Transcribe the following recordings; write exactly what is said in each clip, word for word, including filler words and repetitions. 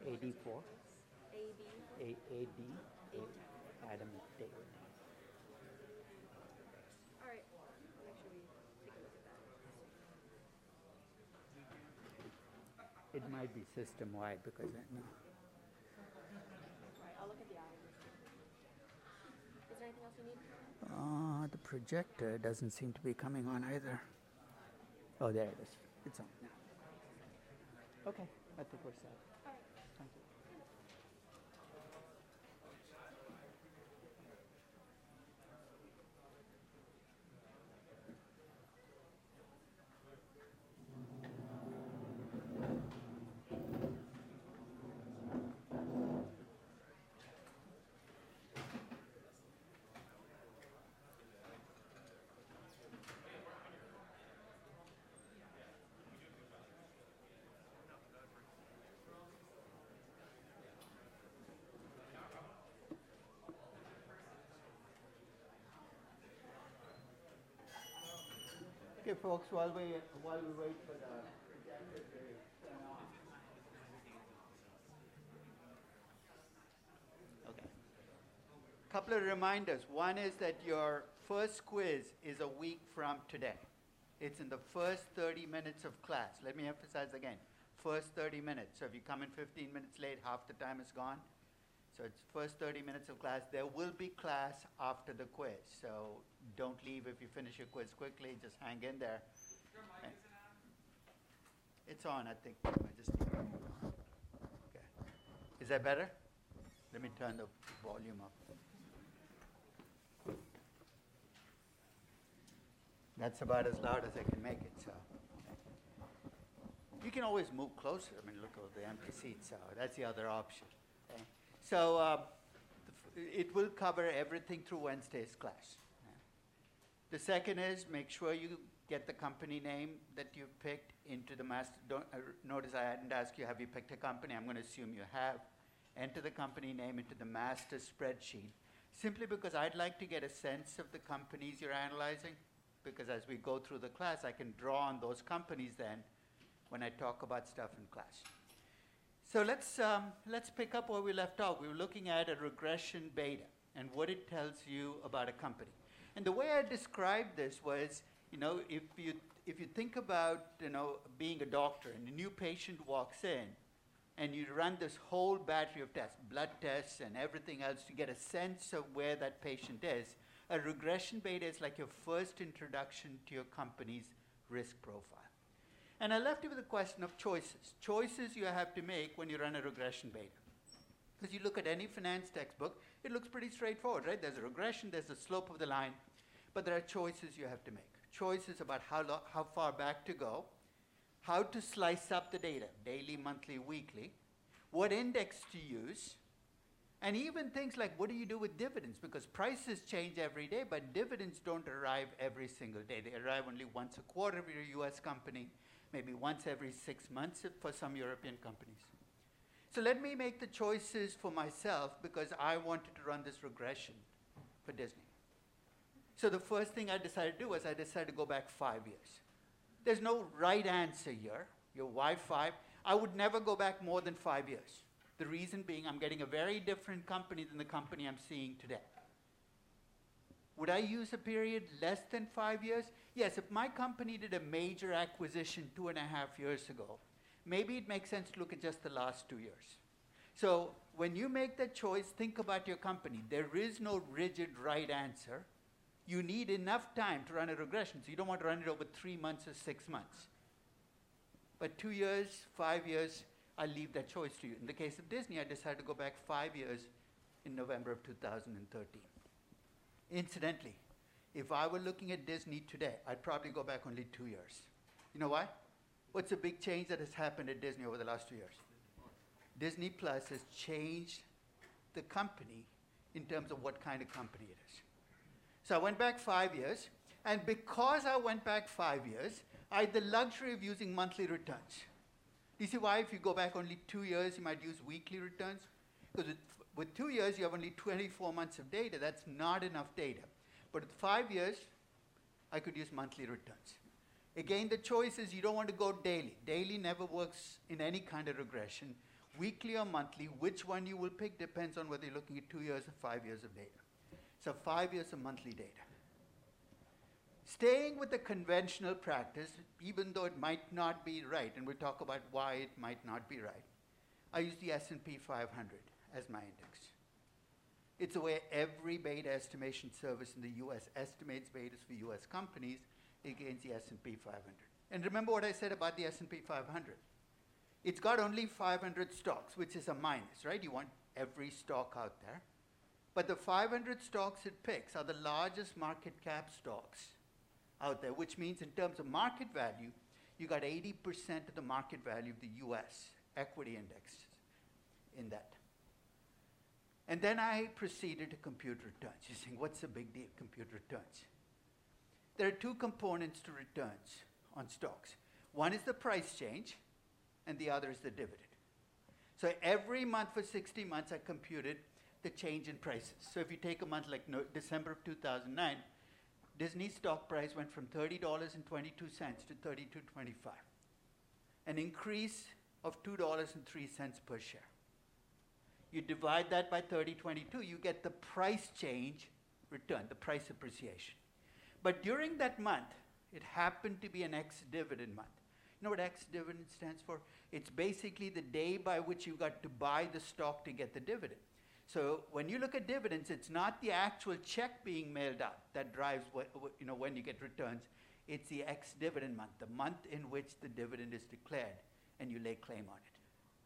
A D four, A B. A, A D, A, Adam David. All right. I'll make sure we take a look at that. It might be system-wide because I know. All right. I'll look at the app. Is there anything else you need? Uh, the projector doesn't seem to be coming on either. Oh, there it is. It's on now. Okay, I think we're set. All right. Thank you. Okay, folks, while we while we wait for the projector to turn on. Okay. Couple of reminders. One is that your first quiz is a week from today. It's in the first thirty minutes of class. Let me emphasize again. First thirty minutes. So if you come in fifteen minutes late, half the time is gone. So it's first thirty minutes of class. There will be class after the quiz. So don't leave if you finish your quiz quickly. Just hang in there. Your mic isn't on? It's on, I think. I just okay. Is that better? Let me turn the volume up. That's about as loud as I can make it. So you can always move closer. I mean, look at the empty seats. So that's the other option. Okay? So uh, the f- it will cover everything through Wednesday's class. The second is make sure you get the company name that you picked into the master. Don't, uh, notice I didn't ask you, have you picked a company? I'm going to assume you have. Enter the company name into the master spreadsheet, simply because I'd like to get a sense of the companies you're analyzing, because as we go through the class, I can draw on those companies then when I talk about stuff in class. So let's, um, let's pick up where we left off. We were looking at a regression beta and what it tells you about a company. And the way I described this was, you know, if you, if you think about, you know, being a doctor and a new patient walks in and you run this whole battery of tests, blood tests and everything else to get a sense of where that patient is, a regression beta is like your first introduction to your company's risk profile. And I left you with a question of choices. Choices you have to make when you run a regression beta. Because you look at any finance textbook, it looks pretty straightforward, right? There's a regression, there's the slope of the line, but there are choices you have to make. Choices about how, lo- how far back to go, how to slice up the data, daily, monthly, weekly, what index to use, and even things like what do you do with dividends? Because prices change every day, but dividends don't arrive every single day. They arrive only once a quarter if you're a U S company, maybe once every six months for some European companies. So let me make the choices for myself because I wanted to run this regression for Disney. So the first thing I decided to do was I decided to go back five years. There's no right answer here. Your Y five. I would never go back more than five years. The reason being I'm getting a very different company than the company I'm seeing today. Would I use a period less than five years? Yes, if my company did a major acquisition two and a half years ago, maybe it makes sense to look at just the last two years. So when you make that choice, think about your company. There is no rigid right answer. You need enough time to run a regression, so you don't want to run it over three months or six months. But two years, five years, I'll leave that choice to you. In the case of Disney, I decided to go back five years in November of two thousand thirteen. Incidentally, if I were looking at Disney today, I'd probably go back only two years. You know why? What's the big change that has happened at Disney over the last two years? Disney Plus has changed the company in terms of what kind of company it is. So I went back five years, and because I went back five years, I had the luxury of using monthly returns. Do you see why if you go back only two years, you might use weekly returns? Because with, with two years, you have only twenty-four months of data. That's not enough data. But with five years, I could use monthly returns. Again, the choice is you don't want to go daily. Daily never works in any kind of regression. Weekly or monthly, which one you will pick depends on whether you're looking at two years or five years of data. So five years of monthly data. Staying with the conventional practice, even though it might not be right, and we'll talk about why it might not be right, I use the S and P five hundred as my index. It's the way every beta estimation service in the U S estimates betas for U S companies against the S and P five hundred. And remember what I said about the S and P five hundred. It's got only five hundred stocks, which is a minus, right? You want every stock out there. But the five hundred stocks it picks are the largest market cap stocks out there, which means in terms of market value, you got eighty percent of the market value of the U S equity index in that. And then I proceeded to compute returns. You're saying, what's the big deal, compute returns? There are two components to returns on stocks. One is the price change, and the other is the dividend. So every month for sixty months, I computed the change in prices. So if you take a month like no, December of two thousand nine, Disney's stock price went from thirty dollars and twenty-two cents to thirty-two dollars and twenty-five cents, an increase of two dollars and three cents per share. You divide that by thirty twenty-two, you get the price change return, the price appreciation. But during that month, it happened to be an ex-dividend month. You know what ex-dividend stands for? It's basically the day by which you got to buy the stock to get the dividend. So when you look at dividends, it's not the actual check being mailed out that drives what, what, you know, when you get returns. It's the ex-dividend month, the month in which the dividend is declared and you lay claim on it.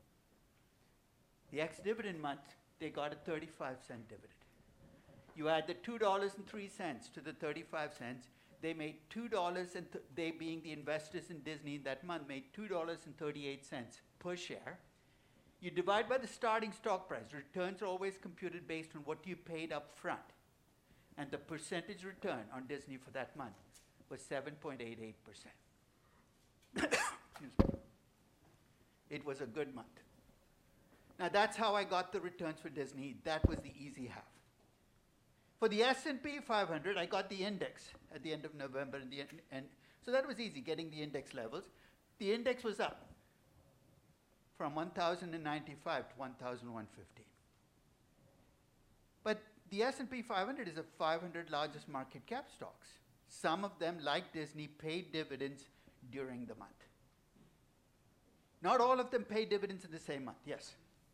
The ex-dividend month, they got a thirty-five cent dividend. You add the two dollars and three cents to the thirty-five cents, they made two dollars, and th they being the investors in Disney that month, made two dollars and thirty-eight cents per share. You divide by the starting stock price. Returns are always computed based on what you paid up front. And the percentage return on Disney for that month was seven point eight eight percent. It was a good month. Now that's how I got the returns for Disney. That was the easy half. For the S and P five hundred, I got the index at the end of November, and, the en and so that was easy, getting the index levels. The index was up from one thousand ninety-five to one thousand one hundred fifteen. But the S and P five hundred is the five hundred largest market cap stocks. Some of them, like Disney, paid dividends during the month. Not all of them pay dividends in the same month. Yes?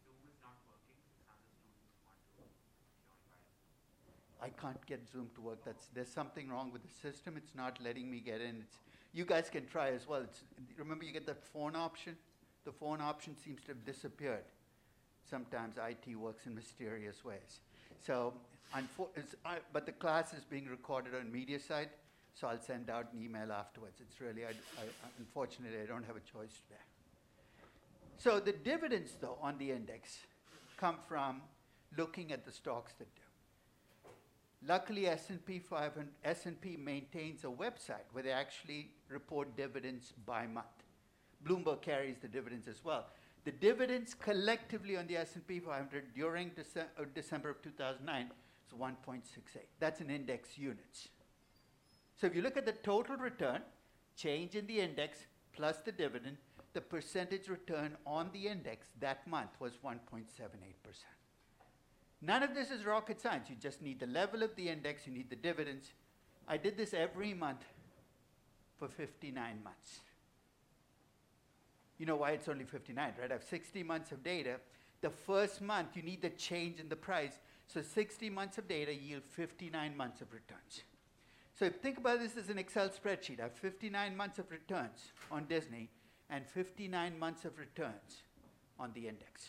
I can't get Zoom to work. That's, there's something wrong with the system. It's not letting me get in. It's, you guys can try as well. It's, remember, you get that phone option? The phone option seems to have disappeared. Sometimes I T works in mysterious ways. So, it's, I, but the class is being recorded on MediaSite, so I'll send out an email afterwards. It's really, I, I, unfortunately, I don't have a choice today. So the dividends, though, on the index come from looking at the stocks that do. Luckily, S and P five hundred, S and P maintains a website where they actually report dividends by month. Bloomberg carries the dividends as well. The dividends collectively on the S and P five hundred during Dece uh, December of two thousand nine is one point six eight. That's in index units. So if you look at the total return, change in the index plus the dividend, the percentage return on the index that month was one point seven eight percent. None of this is rocket science. You just need the level of the index, you need the dividends. I did this every month for fifty-nine months. You know why it's only fifty-nine, right? I have sixty months of data. The first month, you need the change in the price. So sixty months of data yield fifty-nine months of returns. So think about this as an Excel spreadsheet. I have fifty-nine months of returns on Disney and fifty-nine months of returns on the index.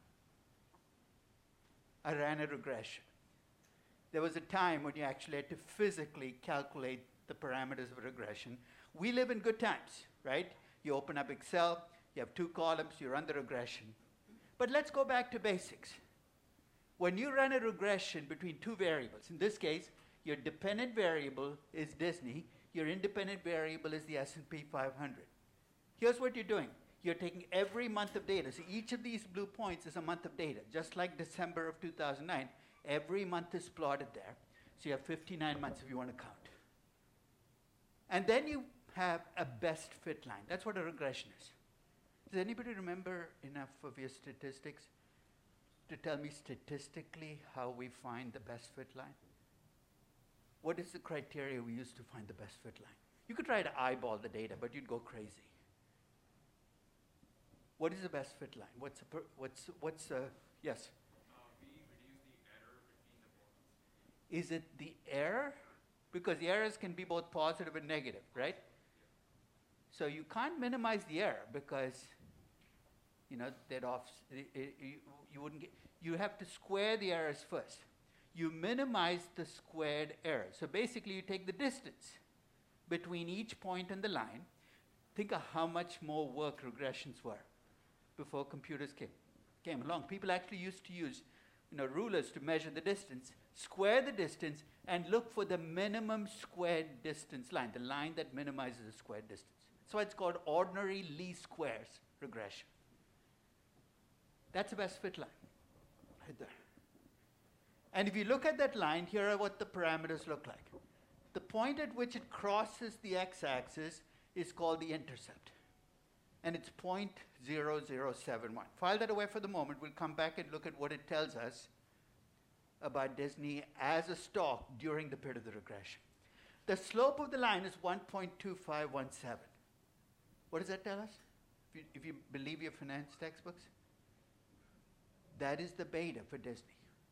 I ran a regression. There was a time when you actually had to physically calculate the parameters of a regression. We live in good times, right? You open up Excel, you have two columns, you run the regression. But let's go back to basics. When you run a regression between two variables, in this case, your dependent variable is Disney, your independent variable is the S and P five hundred. Here's what you're doing. You're taking every month of data. So each of these blue points is a month of data. Just like December of two thousand nine, every month is plotted there. So you have fifty-nine months if you want to count. And then you have a best fit line. That's what a regression is. Does anybody remember enough of your statistics to tell me statistically how we find the best fit line? What is the criteria we use to find the best fit line? You could try to eyeball the data, but you'd go crazy. What is the best fit line? What's a per, what's what's a yes? Uh, we reduce the error between the points. Is it the error? Because the errors can be both positive and negative, right? So you can't minimize the error because, you know, that off, it, it, you, you wouldn't get, you have to square the errors first. You minimize the squared error. So basically you take the distance between each point and the line. Think of how much more work regressions were before computers came, came along. People actually used to use, you know, rulers to measure the distance, square the distance, and look for the minimum squared distance line, the line that minimizes the squared distance. So it's called ordinary least squares regression. That's the best fit line, right there. And if you look at that line, here are what the parameters look like. The point at which it crosses the x-axis is called the intercept. And it's zero point zero zero seven one. File that away for the moment. We'll come back and look at what it tells us about Disney as a stock during the period of the regression. The slope of the line is one point two five one seven. What does that tell us? If you, if you believe your finance textbooks, that is the beta for Disney.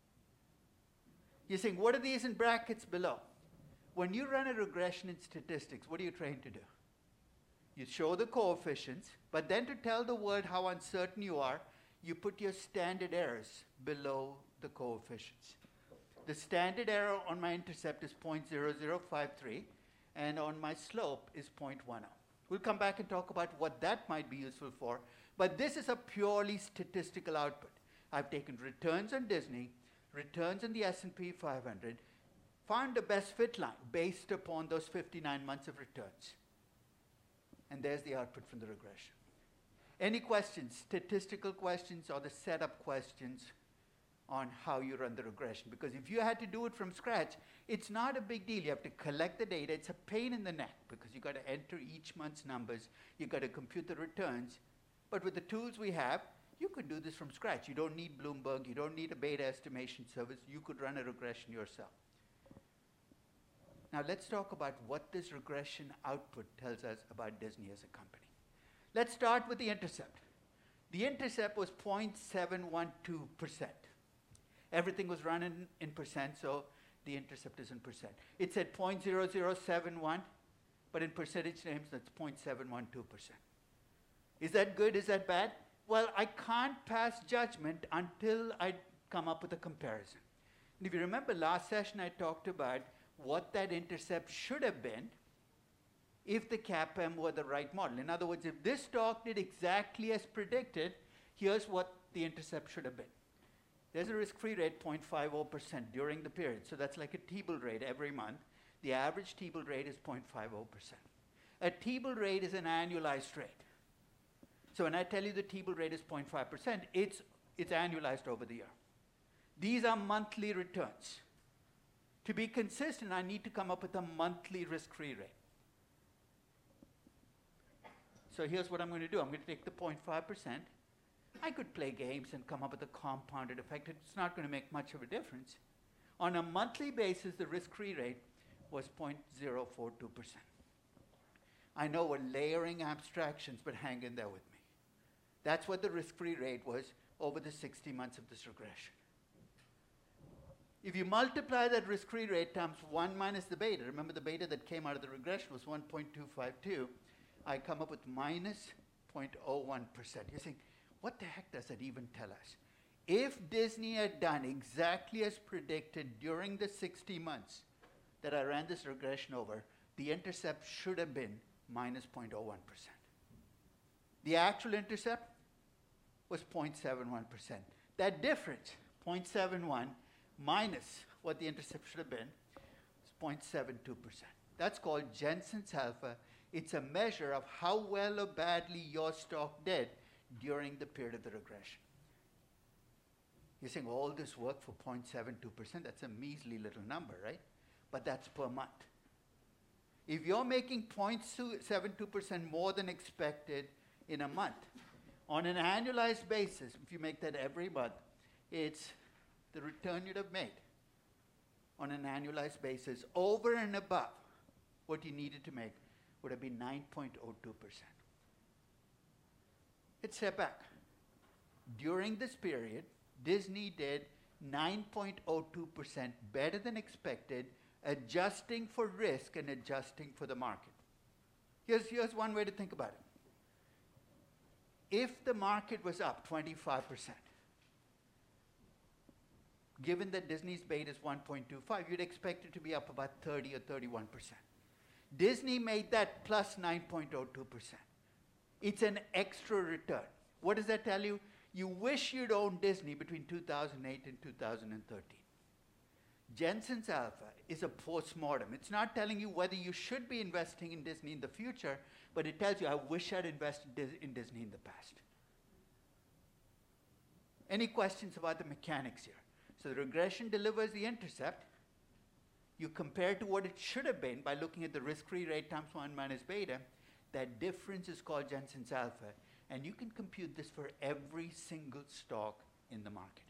You're saying, what are these in brackets below? When you run a regression in statistics, what are you trained to do? You show the coefficients, but then to tell the world how uncertain you are, you put your standard errors below the coefficients. The standard error on my intercept is zero point zero zero five three, and on my slope is zero point one zero. We'll come back and talk about what that might be useful for, but this is a purely statistical output. I've taken returns on Disney, returns on the S and P five hundred, found the best fit line based upon those fifty-nine months of returns. And there's the output from the regression. Any questions, statistical questions or the setup questions on how you run the regression? Because if you had to do it from scratch, it's not a big deal. You have to collect the data. It's a pain in the neck because you've got to enter each month's numbers. You've got to compute the returns. But with the tools we have, you could do this from scratch. You don't need Bloomberg. You don't need a beta estimation service. You could run a regression yourself. Now let's talk about what this regression output tells us about Disney as a company. Let's start with the intercept. The intercept was zero point seven one two percent. Everything was run in, in percent, so the intercept is in percent. It said zero point zero zero seven one, but in percentage terms, that's zero point seven one two percent. Is that good? Is that bad? Well, I can't pass judgment until I come up with a comparison. And if you remember last session, I talked about what that intercept should have been if the CAPM were the right model. In other words, if this stock did exactly as predicted, here's what the intercept should have been. There's a risk-free rate, zero point five zero percent during the period. So that's like a T-bill rate every month. The average T-bill rate is zero point five zero percent. A T-bill rate is an annualized rate. So when I tell you the T-bill rate is zero point five percent, it's, it's annualized over the year. These are monthly returns. To be consistent, I need to come up with a monthly risk-free rate. So here's what I'm going to do. I'm going to take the zero point five percent. I could play games and come up with a compounded effect. It's not going to make much of a difference. On a monthly basis, the risk-free rate was zero point zero four two percent. I know we're layering abstractions, but hang in there with me. That's what the risk-free rate was over the sixty months of this regression. If you multiply that risk-free rate times one minus the beta, remember the beta that came out of the regression was one point two five two, I come up with minus zero point zero one percent. You're saying, what the heck does that even tell us? If Disney had done exactly as predicted during the sixty months that I ran this regression over, the intercept should have been minus zero point zero one percent. The actual intercept was zero point seven one percent. That difference, zero point seven one, minus what the intercept should have been, is zero point seven two percent. That's called Jensen's alpha. It's a measure of how well or badly your stock did during the period of the regression. You're saying all this work for zero point seven two percent, that's a measly little number, right? But that's per month. If you're making zero point seven two percent more than expected in a month, on an annualized basis, if you make that every month, it's the return you'd have made on an annualized basis over and above what you needed to make would have been nine point zero two percent. Let's step back. During this period, Disney did nine point zero two percent better than expected, adjusting for risk and adjusting for the market. Here's, here's one way to think about it. If the market was up twenty-five percent, given that Disney's beta is one point two five, you'd expect it to be up about thirty or thirty-one percent. Disney made that plus nine point zero two percent. It's an extra return. What does that tell you? You wish you'd owned Disney between two thousand eight and two thousand thirteen. Jensen's Alpha is a post-mortem. It's not telling you whether you should be investing in Disney in the future, but it tells you, I wish I'd invested Dis- in Disney in the past. Any questions about the mechanics here? So the regression delivers the intercept. You compare to what it should have been by looking at the risk-free rate times one minus beta. That difference is called Jensen's Alpha. And you can compute this for every single stock in the market.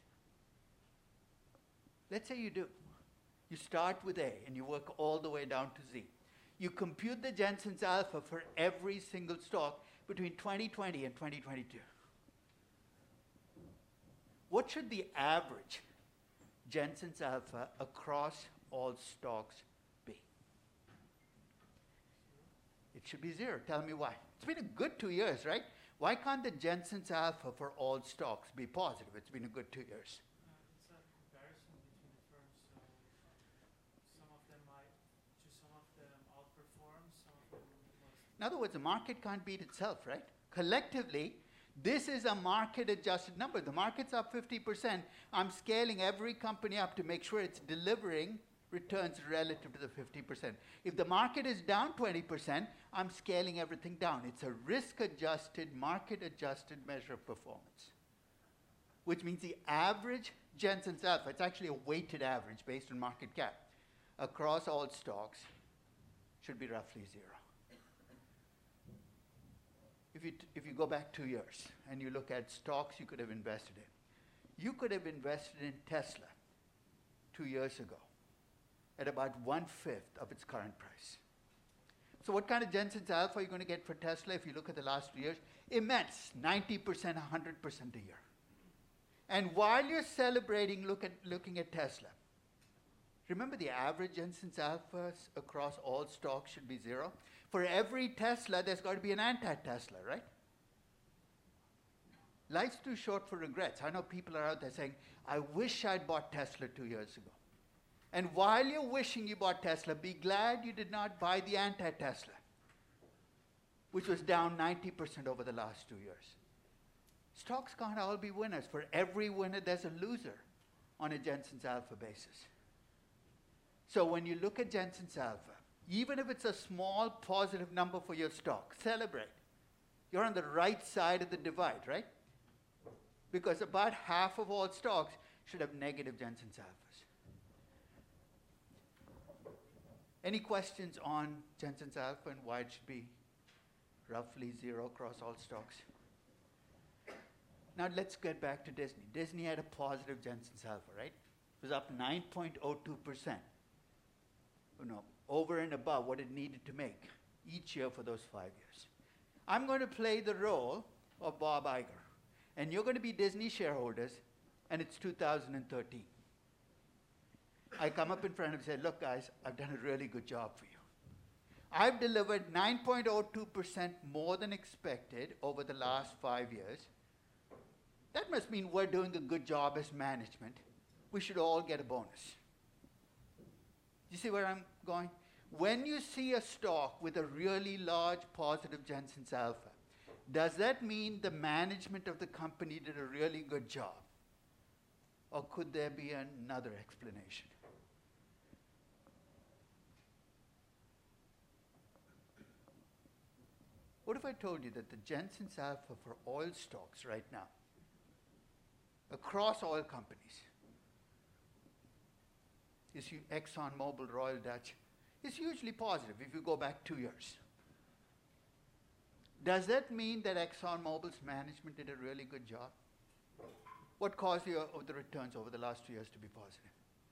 Let's say you do. You start with A and you work all the way down to Z. You compute the Jensen's Alpha for every single stock between twenty twenty and twenty twenty-two. What should the average Jensen's Alpha across all stocks be? It should be zero. Tell me why. It's been a good two years, right? Why can't the Jensen's Alpha for all stocks be positive? It's been a good two years. Uh, it's a comparison between the firms, so some of them might, just some of them outperform, some of them must. In other words, the market can't beat itself, right? Collectively, this is a market-adjusted number. The market's up fifty percent. I'm scaling every company up to make sure it's delivering returns relative to the fifty percent. If the market is down twenty percent, I'm scaling everything down. It's a risk-adjusted, market-adjusted measure of performance, which means the average Jensen's Alpha, it's actually a weighted average based on market cap, across all stocks should be roughly zero. If you, t- if you go back two years and you look at stocks you could have invested in, you could have invested in Tesla two years ago at about one-fifth of its current price. So what kind of Jensen's Alpha are you going to get for Tesla if you look at the last two years? Immense, ninety percent, one hundred percent a year. And while you're celebrating look at, looking at Tesla, remember the average Jensen's Alpha across all stocks should be zero? For every Tesla, there's got to be an anti-Tesla, right? Life's too short for regrets. I know people are out there saying, I wish I'd bought Tesla two years ago. And while you're wishing you bought Tesla, be glad you did not buy the anti-Tesla, which was down ninety percent over the last two years. Stocks can't all be winners. For every winner, there's a loser on a Jensen's Alpha basis. So when you look at Jensen's Alpha, even if it's a small positive number for your stock, celebrate. You're on the right side of the divide, right? Because about half of all stocks should have negative Jensen's Alphas. Any questions on Jensen's Alpha and why it should be roughly zero across all stocks? Now let's get back to Disney. Disney had a positive Jensen's Alpha, right? It was up nine point zero two percent. You know, over and above what it needed to make each year for those five years. I'm going to play the role of Bob Iger, and you're going to be Disney shareholders, and it's two thousand thirteen. I come up in front and say, look guys, I've done a really good job for you. I've delivered nine point zero two percent more than expected over the last five years. That must mean we're doing a good job as management. We should all get a bonus. You see where I'm going? When you see a stock with a really large positive Jensen's Alpha, does that mean the management of the company did a really good job? Or could there be another explanation? What if I told you that the Jensen's Alpha for oil stocks right now, across oil companies, is you ExxonMobil, Royal Dutch, is usually positive if you go back two years. Does that mean that ExxonMobil's management did a really good job? What caused the, uh, the returns over the last two years to be positive?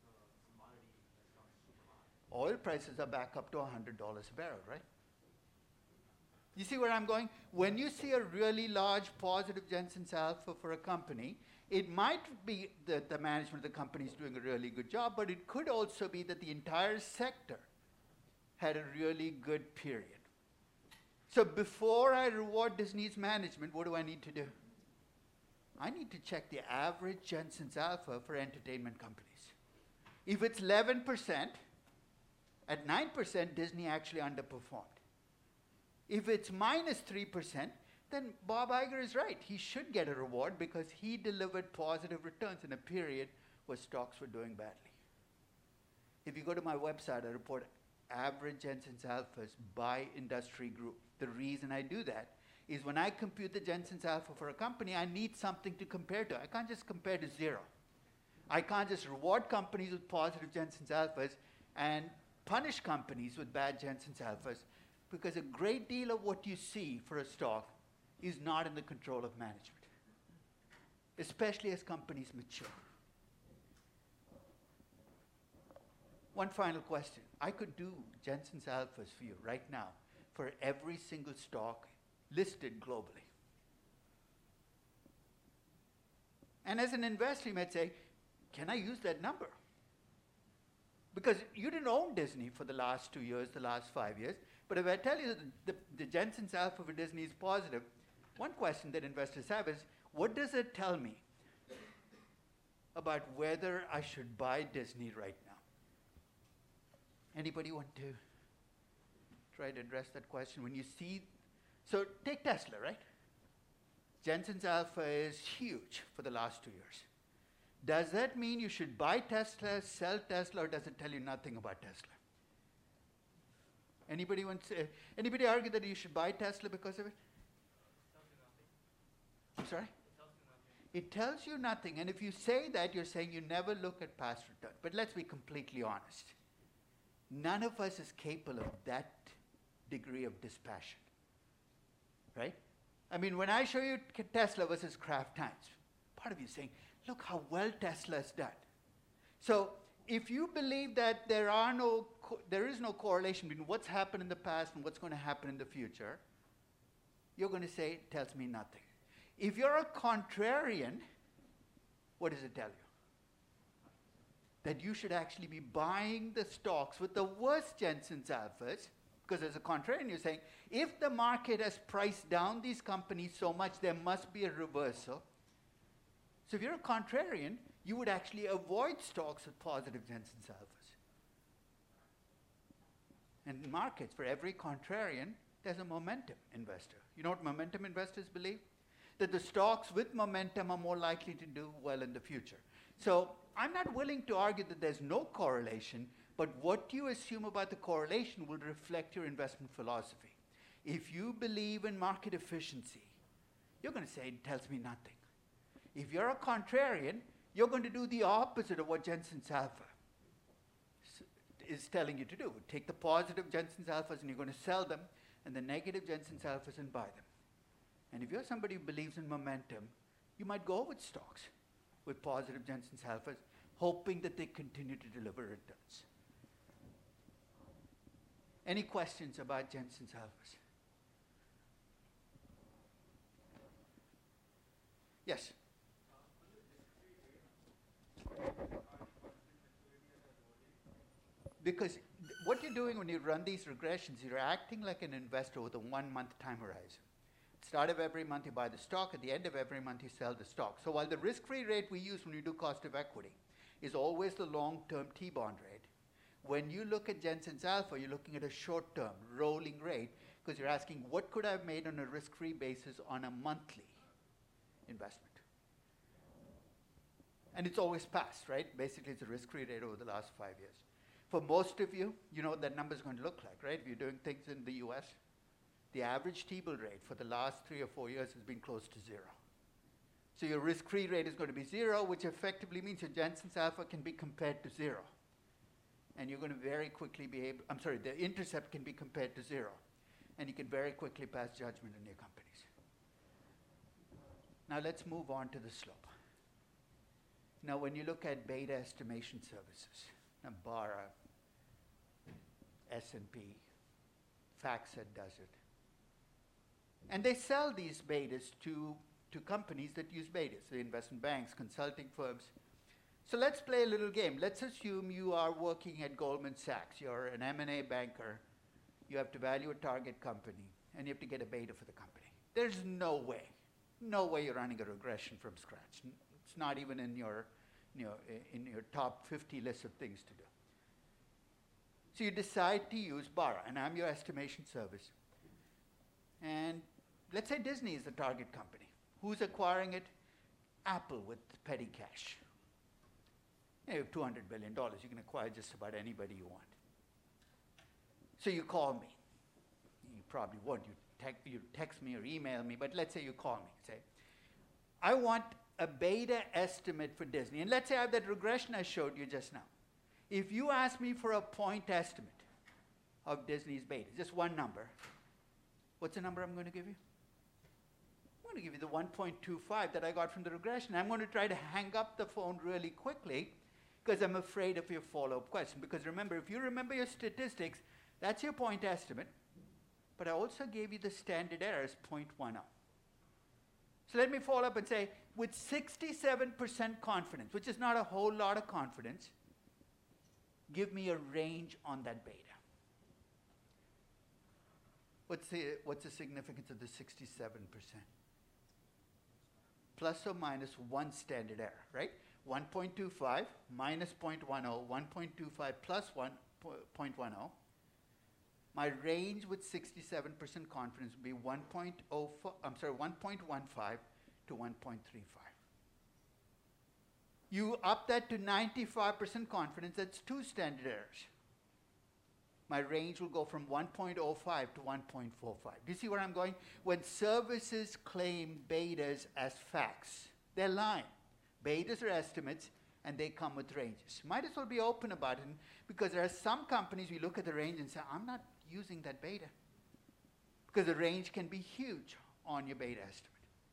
Oil prices are back up to one hundred dollars a barrel, right? You see where I'm going? When you see a really large positive Jensen's alpha for a company, it might be that the management of the company is doing a really good job, but it could also be that the entire sector had a really good period. So before I reward Disney's management, what do I need to do? I need to check the average Jensen's alpha for entertainment companies. If it's eleven percent, at nine percent, Disney actually underperformed. If it's minus three percent, then Bob Iger is right. He should get a reward because he delivered positive returns in a period where stocks were doing badly. If you go to my website, I report average Jensen's alphas by industry group. The reason I do that is when I compute the Jensen's alpha for a company, I need something to compare to. I can't just compare to zero. I can't just reward companies with positive Jensen's alphas and punish companies with bad Jensen's alphas, because a great deal of what you see for a stock is not in the control of management, especially as companies mature. One final question. I could do Jensen's alphas for you right now for every single stock listed globally. And as an investor, you might say, can I use that number? Because you didn't own Disney for the last two years, the last five years. But if I tell you that the, the Jensen's alpha for Disney is positive, one question that investors have is, what does it tell me about whether I should buy Disney right now? Anybody want to try to address that question? When you see, so take Tesla, right? Jensen's alpha is huge for the last two years. Does that mean you should buy Tesla, sell Tesla, or does it tell you nothing about Tesla? Anybody want to, anybody argue that you should buy Tesla because of it? I'm sorry? It tells you nothing. And if you say that, you're saying you never look at past returns. But let's be completely honest. None of us is capable of that degree of dispassion, right? I mean, when I show you Tesla versus Kraft Heinz, part of you is saying, look how well Tesla has done. So if you believe that there are no, co- there is no correlation between what's happened in the past and what's going to happen in the future, you're going to say, it tells me nothing. If you're a contrarian, what does it tell you? That you should actually be buying the stocks with the worst Jensen's alphas, because as a contrarian, you're saying, if the market has priced down these companies so much, there must be a reversal. So if you're a contrarian, you would actually avoid stocks with positive Jensen's alphas. And in markets, for every contrarian, there's a momentum investor. You know what momentum investors believe? That the stocks with momentum are more likely to do well in the future. So I'm not willing to argue that there's no correlation, but what you assume about the correlation will reflect your investment philosophy. If you believe in market efficiency, you're going to say it tells me nothing. If you're a contrarian, you're going to do the opposite of what Jensen's alpha is telling you to do. Take the positive Jensen's alphas and you're going to sell them, and the negative Jensen's alphas and buy them. And if you're somebody who believes in momentum, you might go with stocks with positive Jensen's alphas, hoping that they continue to deliver returns. Any questions about Jensen's alphas? Yes? Because th- what you're doing when you run these regressions, you're acting like an investor with a one-month time horizon. Start of every month you buy the stock, at the end of every month you sell the stock. So while the risk-free rate we use when we do cost of equity is always the long-term T-bond rate, when you look at Jensen's alpha, you're looking at a short-term rolling rate, because you're asking what could I have made on a risk-free basis on a monthly investment. And it's always passed, right? Basically, it's a risk-free rate over the last five years. For most of you, you know what that number is going to look like, right? If you're doing things in the U S, the average T-bill rate for the last three or four years has been close to zero. So your risk-free rate is going to be zero, which effectively means your Jensen's alpha can be compared to zero. and you're going to very quickly be able, I'm sorry, the intercept can be compared to zero, and you can very quickly pass judgment on your companies. Now let's move on to the slope. Now when you look at beta estimation services, now Barra, S and P, FactSet does it. And they sell these betas to, to companies that use betas, the investment banks, consulting firms. So let's play a little game. Let's assume you are working at Goldman Sachs. You're an M and A banker. You have to value a target company, and you have to get a beta for the company. There's no way, no way you're running a regression from scratch. It's not even in your, you know, in your top fifty list of things to do. So you decide to use Barra, and I'm your estimation service. And let's say Disney is the target company. Who's acquiring it? Apple with petty cash. You have two hundred billion dollars. You can acquire just about anybody you want. So you call me. You probably won't. You, tec you text me or email me, but let's say you call me. Say, I want a beta estimate for Disney. And let's say I have that regression I showed you just now. If you ask me for a point estimate of Disney's beta, just one number, what's the number I'm going to give you? I'm going to give you the one point two five that I got from the regression. I'm going to try to hang up the phone really quickly because I'm afraid of your follow-up question. Because remember, if you remember your statistics, that's your point estimate. But I also gave you the standard error as zero point one zero. So let me follow up and say, with sixty-seven percent confidence, which is not a whole lot of confidence, give me a range on that beta. What's the, what's the significance of the sixty-seven percent? Plus or minus one standard error, right? one point two five minus zero point one zero, one point two five plus one point one zero. My range with sixty-seven percent confidence would be one point zero four, I'm sorry, one point one five to one point three five. You up that to ninety-five percent confidence, that's two standard errors. My range will go from one point zero five to one point four five. Do you see where I'm going? When services claim betas as facts, they're lying. Betas are estimates, and they come with ranges. Might as well be open about it, because there are some companies, we look at the range and say, I'm not using that beta. Because the range can be huge on your beta estimate.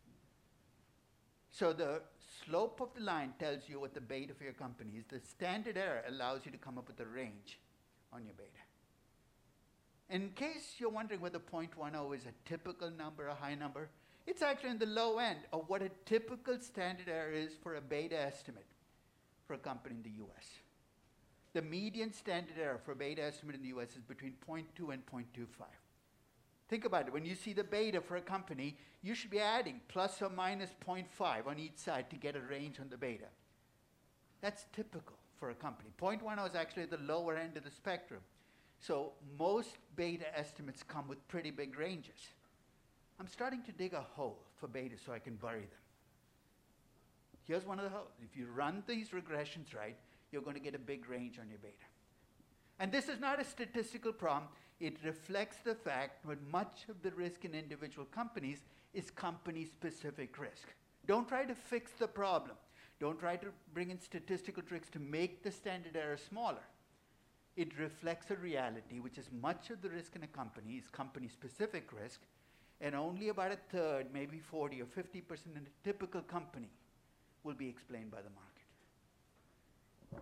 So the slope of the line tells you what the beta for your company is. The standard error allows you to come up with a range on your beta. In case you're wondering whether zero point one zero is a typical number, a high number, it's actually in the low end of what a typical standard error is for a beta estimate for a company in the U S. The median standard error for a beta estimate in the U S is between zero point two and zero point two five. Think about it. When you see the beta for a company, you should be adding plus or minus zero point five on each side to get a range on the beta. That's typical for a company. zero point one zero is actually the lower end of the spectrum. So most beta estimates come with pretty big ranges. I'm starting to dig a hole for beta so I can bury them. Here's one of the holes. If you run these regressions right, you're going to get a big range on your beta. And this is not a statistical problem. It reflects the fact that much of the risk in individual companies is company-specific risk. Don't try to fix the problem. Don't try to bring in statistical tricks to make the standard error smaller. It reflects a reality, which is much of the risk in a company is company-specific risk, and only about a third, maybe forty or fifty percent in a typical company will be explained by the market.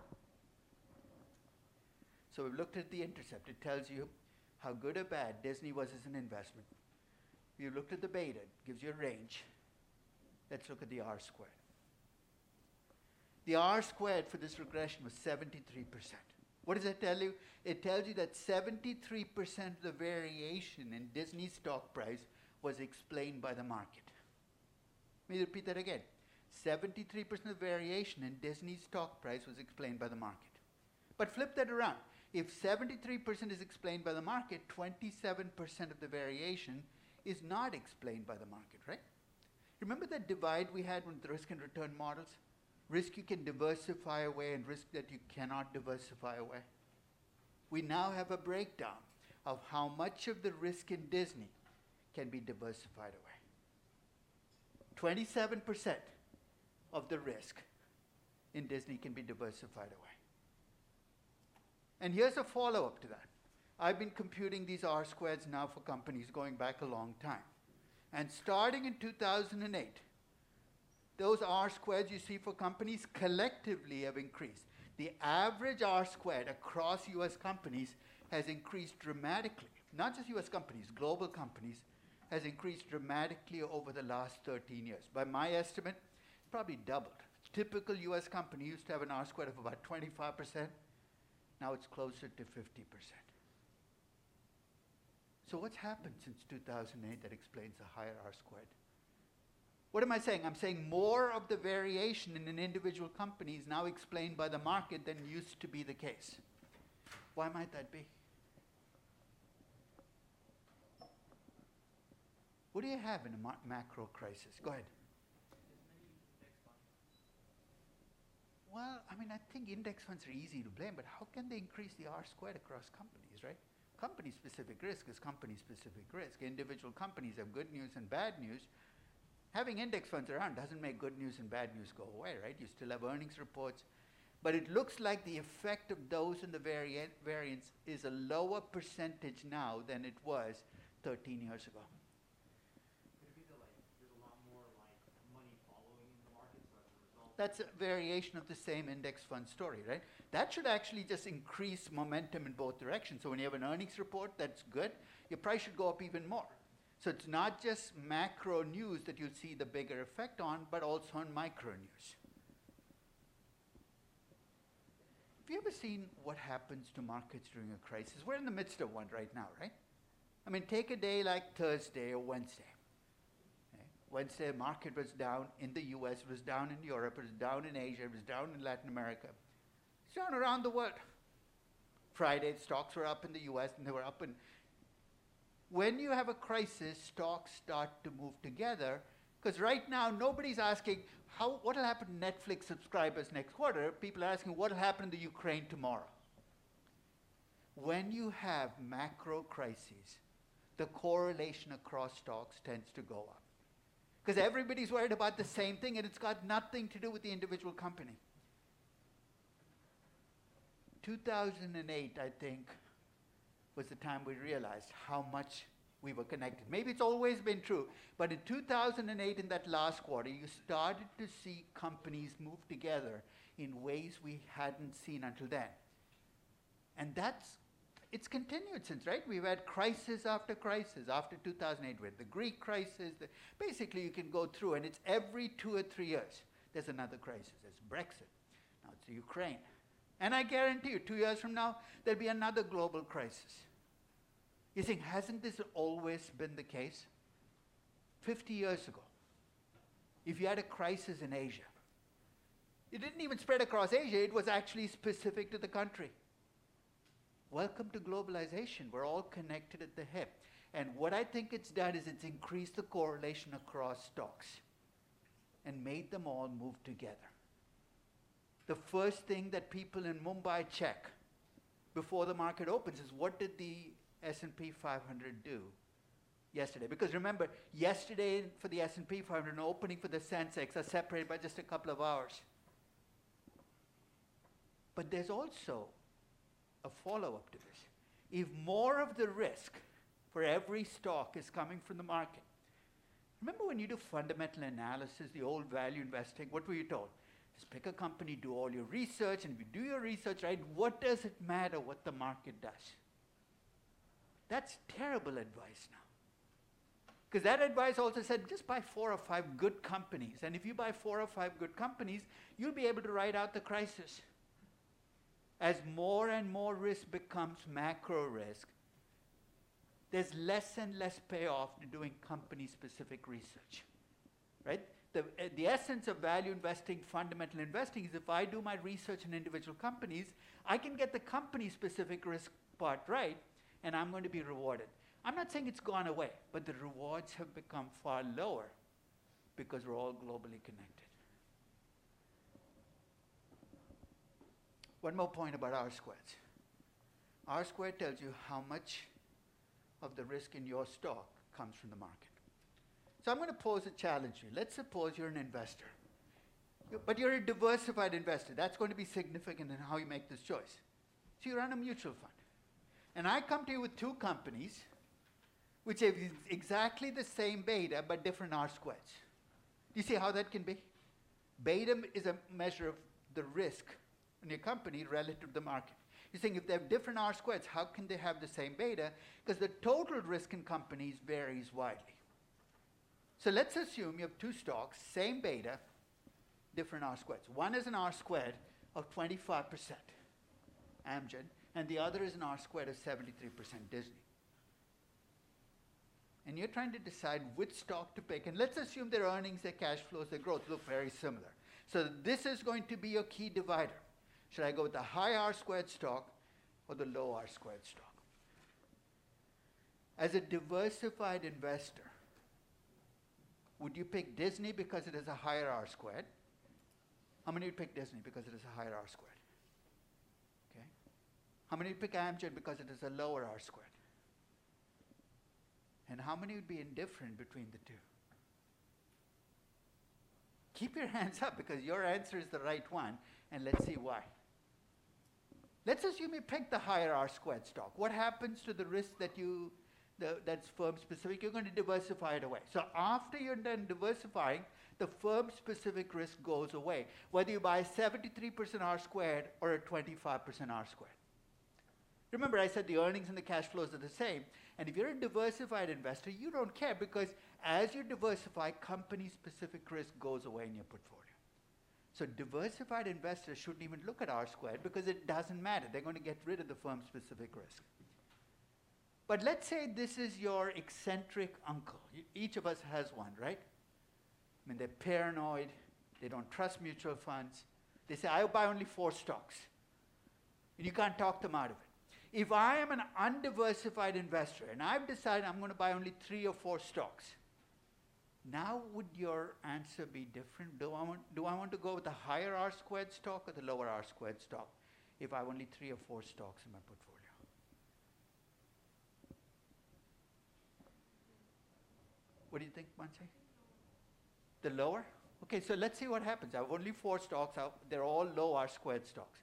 So we've looked at the intercept. It tells you how good or bad Disney was as an investment. We've looked at the beta. It gives you a range. Let's look at the R squared. The R squared for this regression was seventy-three percent. What does that tell you? It tells you that seventy-three percent of the variation in Disney's stock price was explained by the market. Let me repeat that again. seventy-three percent of the variation in Disney's stock price was explained by the market. But flip that around. If seventy-three percent is explained by the market, twenty-seven percent of the variation is not explained by the market, right? Remember that divide we had with the risk and return models? Risk you can diversify away and risk that you cannot diversify away. We now have a breakdown of how much of the risk in Disney can be diversified away. twenty-seven percent of the risk in Disney can be diversified away. And here's a follow-up to that. I've been computing these R squares now for companies going back a long time. And starting in two thousand eight, those R squares you see for companies collectively have increased. The average R squared across U S companies has increased dramatically. Not just U S companies, global companies, has increased dramatically over the last thirteen years. By my estimate, probably doubled. Typical U S company used to have an R squared of about twenty-five percent. Now it's closer to fifty percent. So what's happened since two thousand eight that explains the higher R squared? What am I saying? I'm saying more of the variation in an individual company is now explained by the market than used to be the case. Why might that be? What do you have in a ma- macro crisis? Go ahead. Well, I mean, I think index funds are easy to blame, but how can they increase the R squared across companies, right? Company-specific risk is company-specific risk. Individual companies have good news and bad news. Having index funds around doesn't make good news and bad news go away, right? You still have earnings reports. But it looks like the effect of those in the vari- variance is a lower percentage now than it was thirteen years ago. Could it be that like there's a lot more like money following in the market, so as a result? That's a variation of the same index fund story, right? That should actually just increase momentum in both directions. So when you have an earnings report that's good, your price should go up even more. So it's not just macro news that you'll see the bigger effect on, but also on micro news. Have you ever seen what happens to markets during a crisis? We're in the midst of one right now, right? I mean, take a day like Thursday or Wednesday. Okay? Wednesday, market was down in the U S, it was down in Europe, it was down in Asia, it was down in Latin America. It's down around the world. Friday, stocks were up in the U S and they were up in... When you have a crisis, stocks start to move together, because right now nobody's asking how what will happen to Netflix subscribers next quarter. People are asking what will happen to Ukraine tomorrow. When you have macro crises, the correlation across stocks tends to go up, because everybody's worried about the same thing and it's got nothing to do with the individual company. two thousand eight, I think, was the time we realized how much we were connected. Maybe it's always been true, but in two thousand eight, in that last quarter, you started to see companies move together in ways we hadn't seen until then. And that's, it's continued since, right? We've had crisis after crisis. After two thousand eight, we had the Greek crisis. The, basically, you can go through, and it's every two or three years, there's another crisis. There's Brexit. Now it's Ukraine. And I guarantee you, two years from now, there'll be another global crisis. You think, hasn't this always been the case? fifty years ago, if you had a crisis in Asia, it didn't even spread across Asia, it was actually specific to the country. Welcome to globalization. We're all connected at the hip. And what I think it's done is it's increased the correlation across stocks and made them all move together. The first thing that people in Mumbai check before the market opens is what did the S and P five hundred do yesterday? Because remember, yesterday for the S and P five hundred and opening for the Sensex are separated by just a couple of hours. But there's also a follow-up to this. If more of the risk for every stock is coming from the market, remember when you do fundamental analysis, the old value investing, what were you told? Just pick a company, do all your research, and if you do your research right, what does it matter what the market does? That's terrible advice now. Because that advice also said, just buy four or five good companies. And if you buy four or five good companies, you'll be able to ride out the crisis. As more and more risk becomes macro risk, there's less and less payoff to doing company-specific research, right? The, uh, the essence of value investing, fundamental investing, is if I do my research on individual companies, I can get the company-specific risk part right, and I'm going to be rewarded. I'm not saying it's gone away, but the rewards have become far lower because we're all globally connected. One more point about R squared. R squared tells you how much of the risk in your stock comes from the market. So I'm going to pose a challenge to you. Let's suppose you're an investor. You- But you're a diversified investor. That's going to be significant in how you make this choice. So you run a mutual fund. And I come to you with two companies which have ex- exactly the same beta but different R squareds. Do you see how that can be? Beta m- is a measure of the risk in your company relative to the market. You're saying if they have different R squareds, how can they have the same beta? Because the total risk in companies varies widely. So let's assume you have two stocks, same beta, different R squareds. One is an R squared of twenty-five percent, Amgen, and the other is an R squared of seventy-three percent, Disney. And you're trying to decide which stock to pick. And let's assume their earnings, their cash flows, their growth look very similar. So this is going to be your key divider. Should I go with the high R squared stock or the low R squared stock? As a diversified investor, would you pick Disney because it is a higher R squared? How many would pick Disney because it is a higher R squared? Okay. How many would pick Amgen because it is a lower R squared? And how many would be indifferent between the two? Keep your hands up because your answer is the right one, and let's see why. Let's assume you pick the higher R squared stock. What happens to the risk that you, the, that's firm specific? You're going to diversify it away. So after you're done diversifying, the firm specific risk goes away, whether you buy a seventy-three percent R squared or a twenty-five percent R squared. Remember, I said the earnings and the cash flows are the same. And if you're a diversified investor, you don't care because as you diversify, company-specific risk goes away in your portfolio. So diversified investors shouldn't even look at R squared because it doesn't matter. They're going to get rid of the firm-specific risk. But let's say this is your eccentric uncle. Y- Each of us has one, right? I mean, they're paranoid. They don't trust mutual funds. They say, I'll buy only four stocks. And you can't talk them out of it. If I am an undiversified investor and I've decided I'm going to buy only three or four stocks, now would your answer be different? Do I want, do I want to go with the higher R squared stock or the lower R squared stock if I have only three or four stocks in my portfolio? What do you think, Mansi? The lower? Okay, so let's see what happens. I have only four stocks. I'll- They're all low R squared stocks.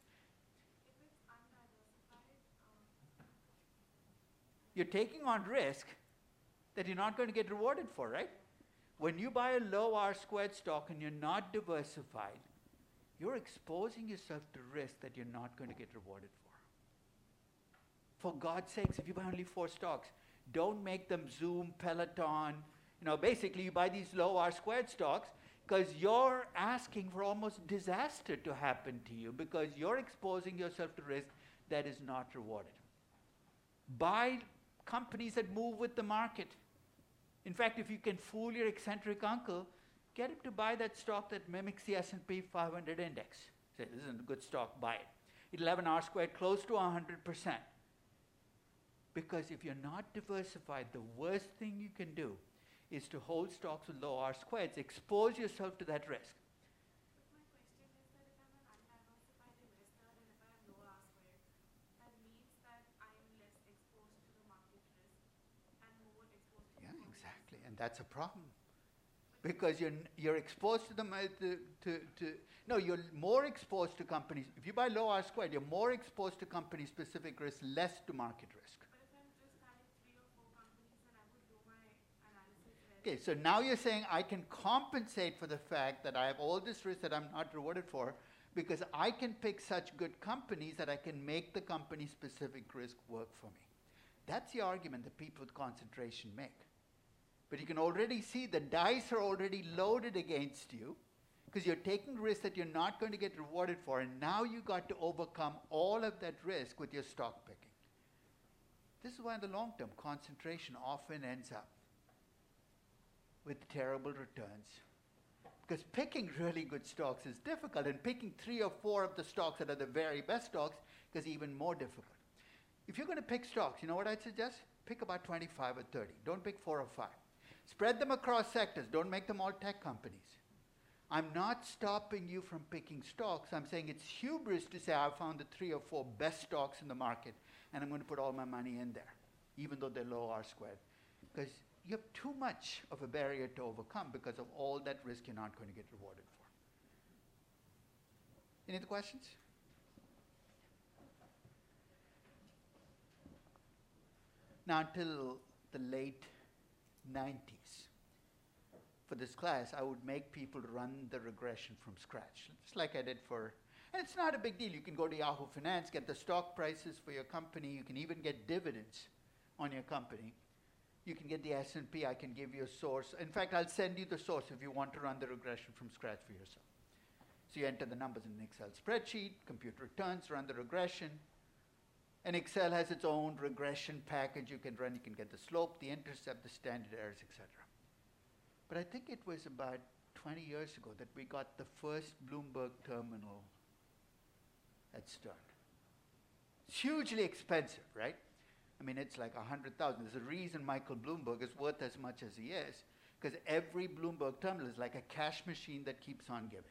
You're taking on risk that you're not going to get rewarded for, right? When you buy a low R squared stock and you're not diversified, you're exposing yourself to risk that you're not going to get rewarded for. For God's sakes, if you buy only four stocks, don't make them Zoom, Peloton. You know, basically you buy these low R squared stocks because you're asking for almost disaster to happen to you because you're exposing yourself to risk that is not rewarded. Buy companies that move with the market. In fact, if you can fool your eccentric uncle, get him to buy that stock that mimics the S and P five hundred index. Say, this isn't a good stock, buy it. It'll have an R squared close to one hundred percent. Because if you're not diversified, the worst thing you can do is to hold stocks with low R squareds, expose yourself to that risk. My question is that if I'm an undiversified investor and if I have low R squared, that means that I am less exposed to the market risk and more exposed to Yeah, the market exactly. And that's a problem. Because you're, n- you're exposed to them, uh, to, to, to, no, you're more exposed to companies. If you buy low R squared, you're more exposed to company-specific risk, less to market risk. But if I'm just having three or four companies, then I would do my analysis well. Okay, so now you're saying I can compensate for the fact that I have all this risk that I'm not rewarded for because I can pick such good companies that I can make the company-specific risk work for me. That's the argument that people with concentration make. But you can already see the dice are already loaded against you because you're taking risks that you're not going to get rewarded for, and now you got to overcome all of that risk with your stock picking. This is why in the long term, concentration often ends up with terrible returns. Because picking really good stocks is difficult, and picking three or four of the stocks that are the very best stocks is even more difficult. If you're going to pick stocks, you know what I'd suggest? Pick about twenty-five or thirty. Don't pick four or five. Spread them across sectors. Don't make them all tech companies. I'm not stopping you from picking stocks. I'm saying it's hubris to say I found the three or four best stocks in the market and I'm going to put all my money in there, even though they're low R squared. Because you have too much of a barrier to overcome because of all that risk you're not going to get rewarded for. Any other questions? Now, until the late nineties, for this class, I would make people run the regression from scratch, just like I did for, and it's not a big deal. You can go to Yahoo Finance, get the stock prices for your company. You can even get dividends on your company. You can get the S and P. I can give you a source. In fact, I'll send you the source if you want to run the regression from scratch for yourself. So you enter the numbers in an Excel spreadsheet, compute returns, run the regression. And Excel has its own regression package you can run. You can get the slope, the intercept, the standard errors, et cetera. But I think it was about twenty years ago that we got the first Bloomberg terminal at Stern. It's hugely expensive, right? I mean, it's like one hundred thousand. There's a reason Michael Bloomberg is worth as much as he is, because every Bloomberg terminal is like a cash machine that keeps on giving.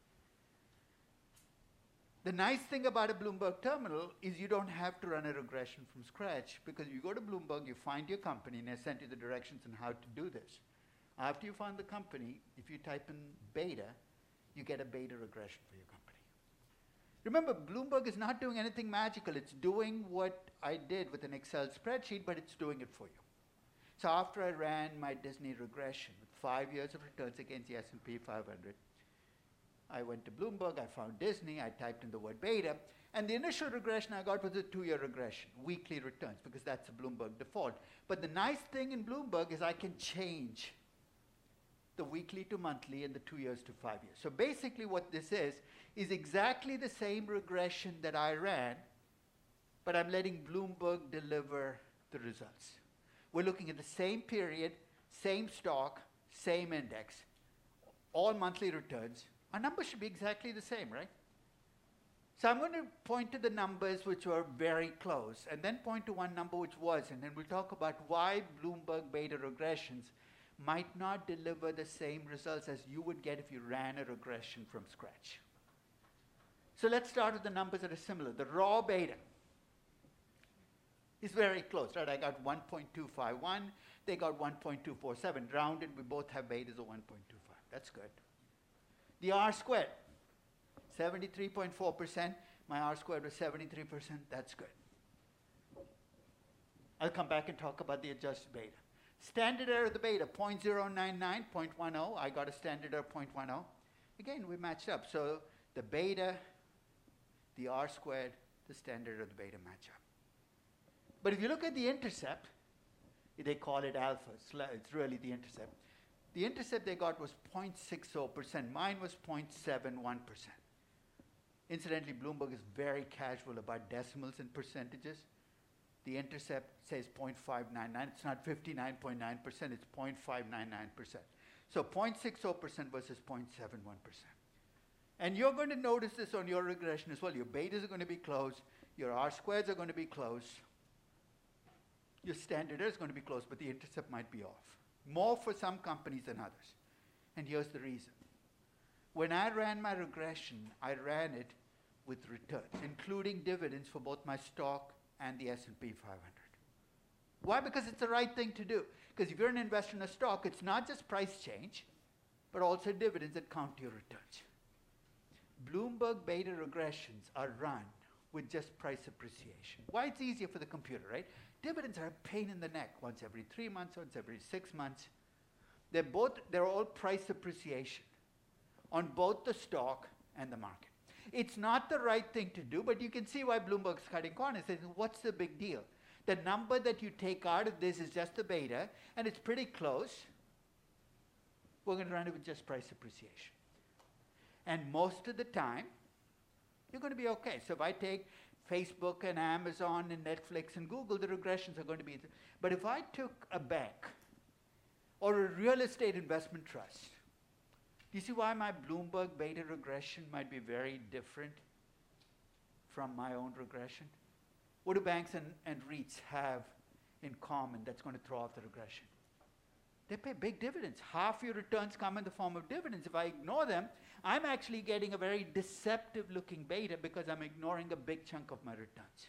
The nice thing about a Bloomberg terminal is you don't have to run a regression from scratch, because you go to Bloomberg, you find your company, and they send you the directions on how to do this. After you find the company, if you type in beta, you get a beta regression for your company. Remember, Bloomberg is not doing anything magical. It's doing what I did with an Excel spreadsheet, but it's doing it for you. So after I ran my Disney regression with five years of returns against the S and P five hundred, I went to Bloomberg, I found Disney, I typed in the word beta, and the initial regression I got was a two-year regression, weekly returns, because that's a Bloomberg default. But the nice thing in Bloomberg is I can change the weekly to monthly and the two years to five years. So basically what this is, is exactly the same regression that I ran, but I'm letting Bloomberg deliver the results. We're looking at the same period, same stock, same index, all monthly returns. Our numbers should be exactly the same, right? So I'm going to point to the numbers which were very close, and then point to one number which wasn't, and we'll talk about why Bloomberg beta regressions might not deliver the same results as you would get if you ran a regression from scratch. So let's start with the numbers that are similar. The raw beta is very close, right? I got one point two five one, they got one point two four seven. Rounded, we both have betas of one point two five. That's good. The R squared, seventy-three point four percent. My R squared was seventy-three percent. That's good. I'll come back and talk about the adjusted beta. Standard error of the beta, zero point zero nine nine, zero point one zero. I got a standard error of zero point one zero. Again, we matched up. So the beta, the R squared, the standard of the beta match up. But if you look at the intercept, they call it alpha. It's, it's really the intercept. The intercept they got was zero point six zero percent. Mine was zero point seven one percent. Incidentally, Bloomberg is very casual about decimals and percentages. The intercept says zero point five nine nine. It's not fifty-nine point nine percent, it's zero point five nine nine percent. So zero point six zero percent versus zero point seven one percent. And you're going to notice this on your regression as well. Your betas are going to be close, your R squares are going to be close, your standard error is going to be close, but the intercept might be off. More for some companies than others. And here's the reason. When I ran my regression, I ran it with returns, including dividends for both my stock and the S and P five hundred. Why? Because it's the right thing to do. Because if you're an investor in a stock, it's not just price change, but also dividends that count your returns. Bloomberg beta regressions are run with just price appreciation. Why? It's easier for the computer, right? Dividends are a pain in the neck, once every three months, once every six months. They're both, they're all price appreciation on both the stock and the market. It's not the right thing to do, but you can see why Bloomberg's cutting corners. Saying, what's the big deal? The number that you take out of this is just the beta, and it's pretty close. We're going to run it with just price appreciation. And most of the time, you're going to be okay. So if I take Facebook and Amazon and Netflix and Google, the regressions are going to be. Th- but if I took a bank or a real estate investment trust, do you see why my Bloomberg beta regression might be very different from my own regression? What do banks and, and REITs have in common that's going to throw off the regression? They pay big dividends. Half your returns come in the form of dividends. If I ignore them, I'm actually getting a very deceptive looking beta because I'm ignoring a big chunk of my returns.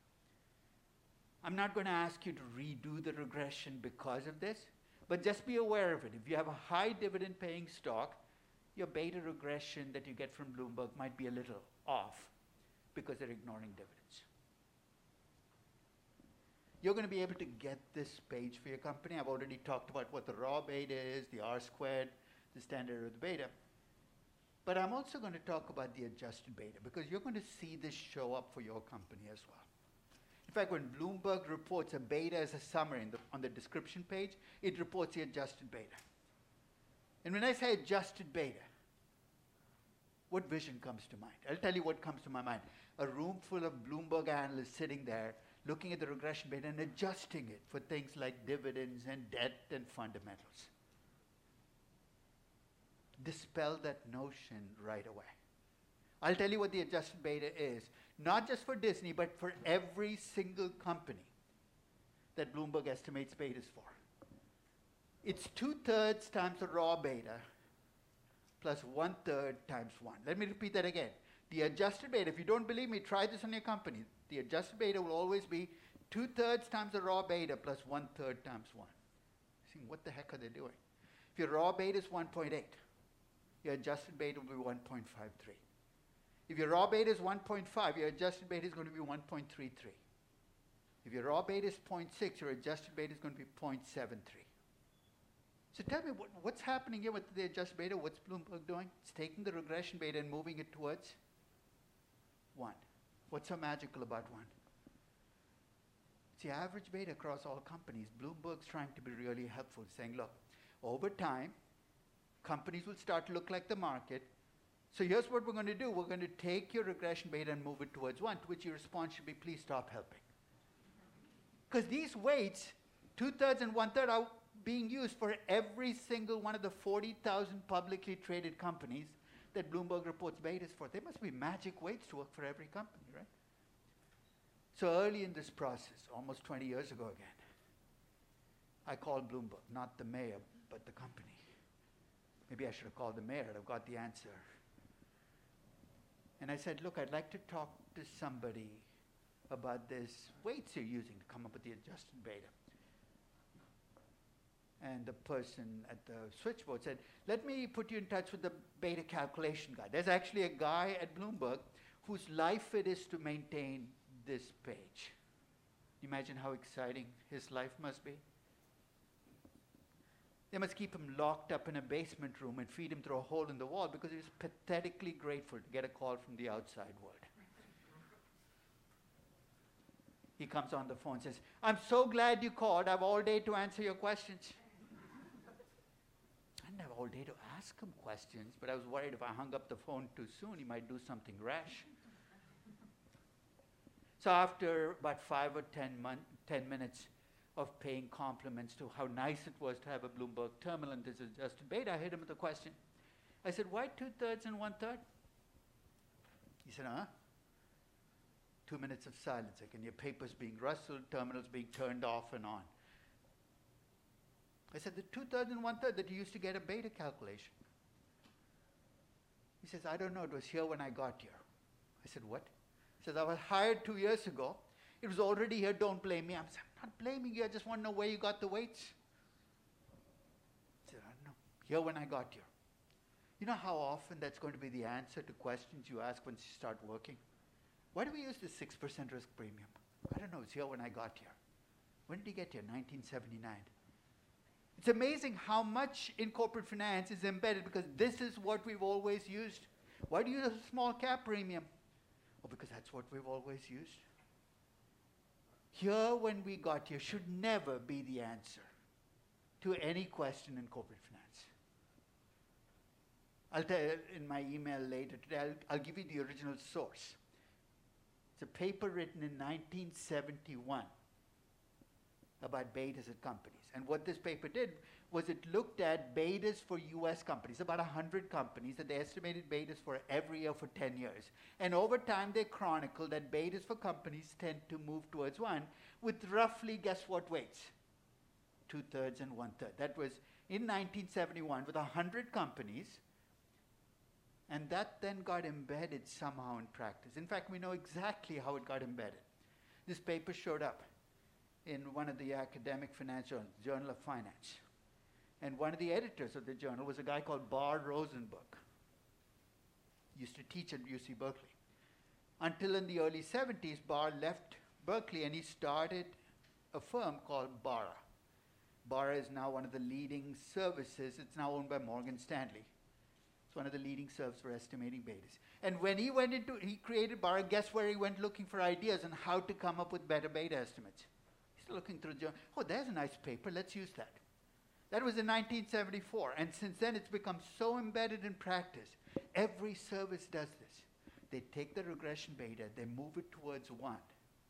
I'm not going to ask you to redo the regression because of this, but just be aware of it. If you have a high dividend paying stock, your beta regression that you get from Bloomberg might be a little off because they're ignoring dividends. you're going to be able to get this page for your company. I've already talked about what the raw beta is, the R squared, the standard error of the beta. But I'm also going to talk about the adjusted beta, because you're going to see this show up for your company as well. In fact, when Bloomberg reports a beta as a summary in the, on the description page, it reports the adjusted beta. And when I say adjusted beta, what vision comes to mind? I'll tell you what comes to my mind. A room full of Bloomberg analysts sitting there looking at the regression beta and adjusting it for things like dividends and debt and fundamentals. Dispel that notion right away. I'll tell you what the adjusted beta is, not just for Disney, but for every single company that Bloomberg estimates betas for. It's two-thirds times the raw beta plus one-third times one. Let me repeat that again. The adjusted beta, if you don't believe me, try this on your company. The adjusted beta will always be two-thirds times the raw beta plus one-third times one. See, what the heck are they doing? If your raw beta is one point eight, your adjusted beta will be one point five three. If your raw beta is one point five, your adjusted beta is going to be one point three three. If your raw beta is zero point six, your adjusted beta is going to be zero point seven three. So tell me, what, what's happening here with the adjusted beta? What's Bloomberg doing? It's taking the regression beta and moving it towards one. What's so magical about one? It's the average beta across all companies. Bloomberg's trying to be really helpful, saying, look, over time, companies will start to look like the market. So here's what we're going to do. We're going to take your regression beta and move it towards one, to which your response should be, please stop helping. Because these weights, two-thirds and one-third, are being used for every single one of the forty thousand publicly traded companies that Bloomberg reports betas for. There must be magic weights to work for every company, right? So early in this process, almost twenty years ago again, I called Bloomberg, not the mayor, but the company. Maybe I should have called the mayor. I've got the answer. And I said, look, I'd like to talk to somebody about this weights you're using to come up with the adjusted beta. And the person at the switchboard said, let me put you in touch with the beta calculation guy. There's actually a guy at Bloomberg whose life it is to maintain this page. Imagine how exciting his life must be. They must keep him locked up in a basement room and feed him through a hole in the wall because he was pathetically grateful to get a call from the outside world. He comes on the phone and says, I'm so glad you called. I have all day to answer your questions. I didn't have all day to ask him questions, but I was worried if I hung up the phone too soon, he might do something rash. So after about five or ten, mon- ten minutes of paying compliments to how nice it was to have a Bloomberg terminal and this adjusted beta, I hit him with a question. I said, why two-thirds and one-third? He said, huh? Two minutes of silence. I can hear papers being rustled, terminals being turned off and on. I said, the two-thirds and one-third that you used to get a beta calculation. He says, I don't know. It was here when I got here. I said, what? He says, I was hired two years ago. It was already here. Don't blame me. I said, I'm not blaming you. I just want to know where you got the weights. He said, I don't know. Here when I got here. You know how often that's going to be the answer to questions you ask once you start working? Why do we use the six percent risk premium? I don't know. It's here when I got here. When did he get here? nineteen seventy-nine. It's amazing how much in corporate finance is embedded because this is what we've always used. Why do you use a small cap premium? Well, because that's what we've always used. Here when we got here should never be the answer to any question in corporate finance. I'll tell you in my email later today, I'll, I'll give you the original source. It's a paper written in nineteen seventy-one about betas at companies. And what this paper did was it looked at betas for U S companies, about one hundred companies, that they estimated betas for every year for ten years. And over time, they chronicled that betas for companies tend to move towards one with roughly, guess what weights? Two-thirds and one-third. That was in nineteen seventy-one with one hundred companies. And that then got embedded somehow in practice. In fact, we know exactly how it got embedded. This paper showed up in one of the academic finance journals, Journal of Finance. And one of the editors of the journal was a guy called Bar Rosenberg. He used to teach at U C Berkeley. Until in the early seventies, Bar left Berkeley and he started a firm called Barra. Barra is now one of the leading services. It's now owned by Morgan Stanley. It's one of the leading services for estimating betas. And when he went into, he created Barra, guess where he went looking for ideas on how to come up with better beta estimates? He's looking through the journal. Oh, there's a nice paper. Let's use that. That was in nineteen seventy-four. And since then, it's become so embedded in practice. Every service does this. They take the regression beta, they move it towards one.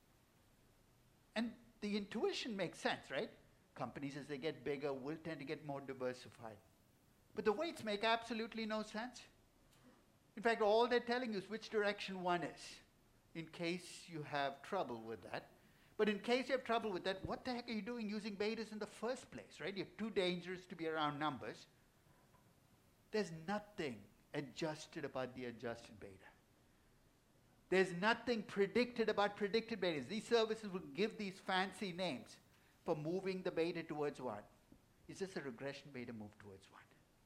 And the intuition makes sense, right? Companies, as they get bigger, will tend to get more diversified. But the weights make absolutely no sense. In fact, all they're telling you is which direction one is, in case you have trouble with that. But in case you have trouble with that, what the heck are you doing using betas in the first place, right? You're too dangerous to be around numbers. There's nothing adjusted about the adjusted beta. There's nothing predicted about predicted betas. These services will give these fancy names for moving the beta towards one. It's just a regression beta move towards one.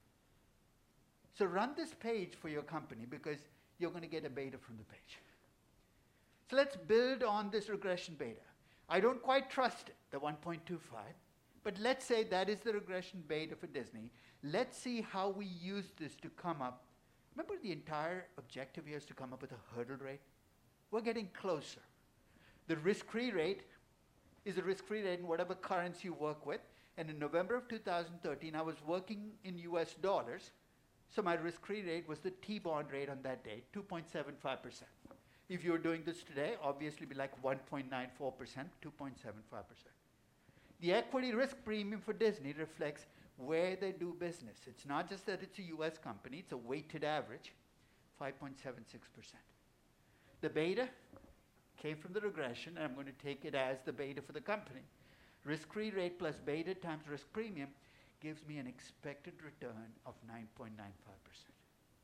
So run this page for your company because you're going to get a beta from the page. So let's build on this regression beta. I don't quite trust it, the one point two five, but let's say that is the regression beta for Disney. Let's see how we use this to come up. Remember, the entire objective here is to come up with a hurdle rate? We're getting closer. The risk-free rate is a risk-free rate in whatever currency you work with. And in November of two thousand thirteen, I was working in U S dollars, so my risk-free rate was the T-bond rate on that day, two point seven five percent. If you were doing this today, obviously it'd be like one point nine four percent, two point seven five percent. The equity risk premium for Disney reflects where they do business. It's not just that it's a U S company, it's a weighted average, five point seven six percent. The beta came from the regression, and I'm going to take it as the beta for the company. Risk-free rate plus beta times risk premium gives me an expected return of nine point nine five percent.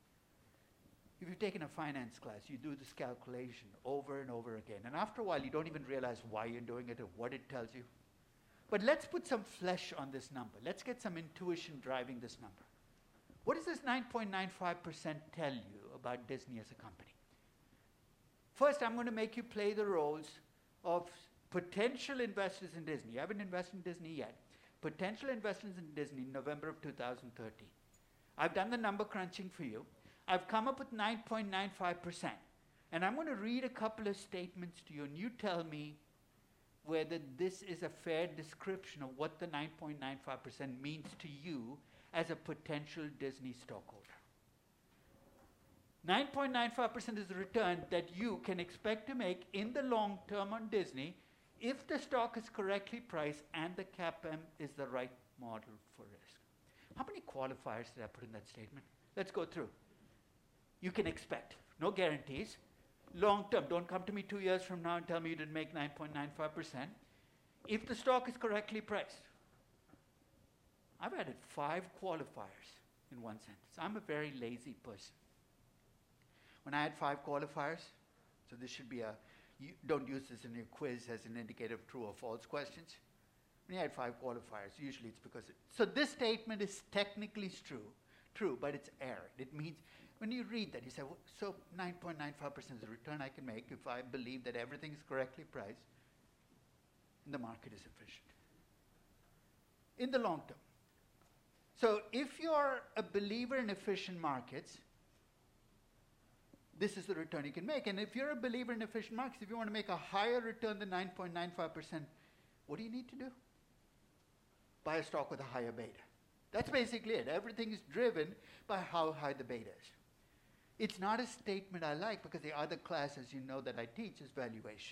If you've taken a finance class, you do this calculation over and over again. And after a while, you don't even realize why you're doing it or what it tells you. But let's put some flesh on this number. Let's get some intuition driving this number. What does this nine point nine five percent tell you about Disney as a company? First, I'm going to make you play the roles of potential investors in Disney. You haven't invested in Disney yet. Potential investors in Disney in November of two thousand thirteen. I've done the number crunching for you. I've come up with nine point nine five percent. And I'm going to read a couple of statements to you, and you tell me whether this is a fair description of what the nine point nine five percent means to you as a potential Disney stockholder. nine point nine five percent is the return that you can expect to make in the long term on Disney if the stock is correctly priced and the C A P M is the right model for risk. How many qualifiers did I put in that statement? Let's go through. You can expect, no guarantees. Long term, don't come to me two years from now and tell me you didn't make nine point nine five percent. If the stock is correctly priced. I've added five qualifiers in one sentence. I'm a very lazy person. When I add five qualifiers, so this should be a, you don't use this in your quiz as an indicator of true or false questions. When you add five qualifiers, usually it's because, it, so this statement is technically true, true, but it's error. It means, when you read that, you say, well, so nine point nine five percent is the return I can make if I believe that everything is correctly priced and the market is efficient. In the long term. So if you're a believer in efficient markets, this is the return you can make. And if you're a believer in efficient markets, if you want to make a higher return than nine point nine five percent, what do you need to do? Buy a stock with a higher beta. That's basically it. Everything is driven by how high the beta is. It's not a statement I like because the other classes you know that I teach is valuation.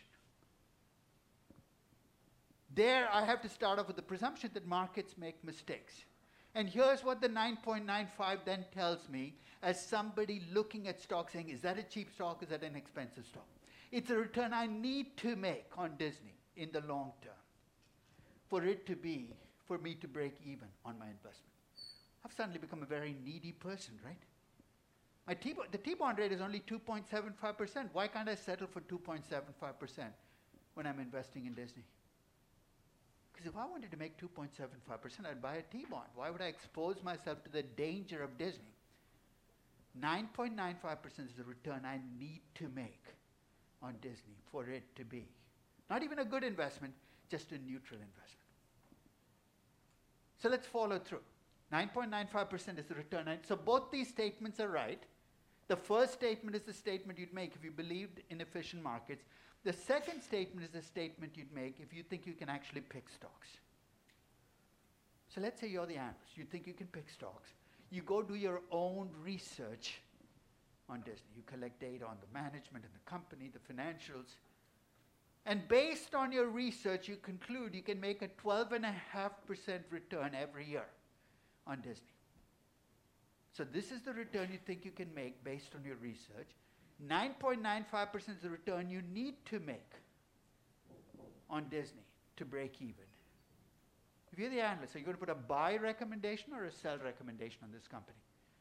There I have to start off with the presumption that markets make mistakes. And here's what the nine point nine five then tells me as somebody looking at stock saying, is that a cheap stock, is that an expensive stock? It's a return I need to make on Disney in the long term for it to be, for me to break even on my investment. I've suddenly become a very needy person, right? My T the T-bond rate is only two point seven five percent. Why can't I settle for two point seven five percent when I'm investing in Disney? Because if I wanted to make two point seven five percent, I'd buy a T-bond. Why would I expose myself to the danger of Disney? nine point nine five percent is the return I need to make on Disney for it to be not even a good investment, just a neutral investment. So let's follow through. nine point nine five percent is the return. And so both these statements are right. The first statement is the statement you'd make if you believed in efficient markets. The second statement is the statement you'd make if you think you can actually pick stocks. So let's say you're the analyst. You think you can pick stocks. You go do your own research on Disney. You collect data on the management and the company, the financials. And based on your research, you conclude you can make a twelve point five percent return every year on Disney. So this is the return you think you can make based on your research. nine point nine five percent is the return you need to make on Disney to break even. If you're the analyst, are you going to put a buy recommendation or a sell recommendation on this company?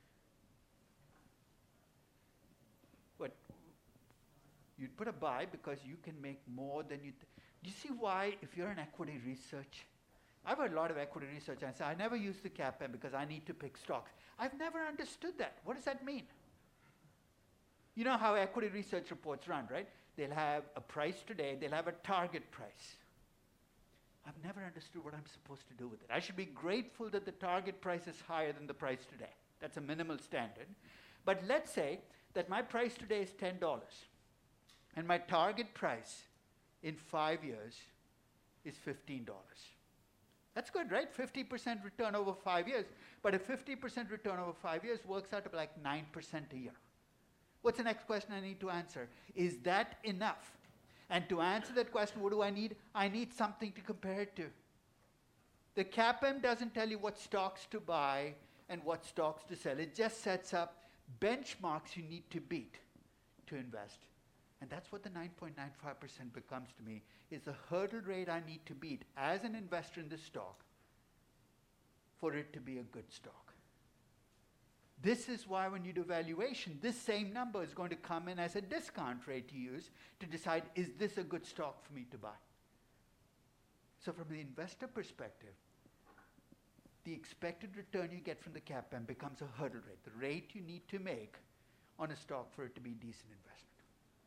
What? You'd put a buy because you can make more than you... Th- Do you see why, if you're an equity research, I've heard a lot of equity research and I say, I never use the CAPM because I need to pick stocks. I've never understood that. What does that mean? You know how equity research reports run, right? They'll have a price today, they'll have a target price. I've never understood what I'm supposed to do with it. I should be grateful that the target price is higher than the price today. That's a minimal standard. But let's say that my price today is ten dollars, and my target price in five years is fifteen dollars. That's good, right? fifty percent return over five years. But a fifty percent return over five years works out to like nine percent a year. What's the next question I need to answer? Is that enough? And to answer that question, what do I need? I need something to compare it to. The CAPM doesn't tell you what stocks to buy and what stocks to sell. It just sets up benchmarks you need to beat to invest. And that's what the nine point nine five percent becomes to me, is the hurdle rate I need to beat as an investor in this stock for it to be a good stock. This is why when you do valuation, this same number is going to come in as a discount rate to use to decide, is this a good stock for me to buy? So from the investor perspective, the expected return you get from the CAPM becomes a hurdle rate, the rate you need to make on a stock for it to be a decent investment.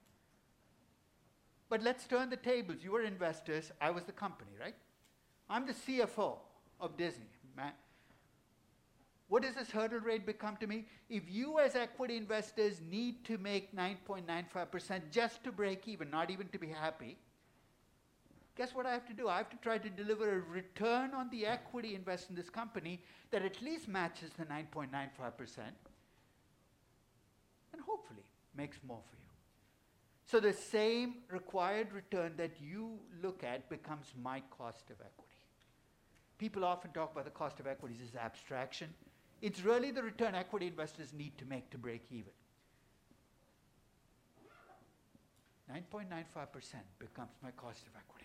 But let's turn the tables. You were investors, I was the company, right? I'm the C F O of Disney. Man. What does this hurdle rate become to me? If you as equity investors need to make nine point nine five percent just to break even, not even to be happy, guess what I have to do? I have to try to deliver a return on the equity invested in this company that at least matches the nine point nine five percent and hopefully makes more for you. So the same required return that you look at becomes my cost of equity. People often talk about the cost of equities as abstraction. It's really the return equity investors need to make to break even. nine point nine five percent becomes my cost of equity.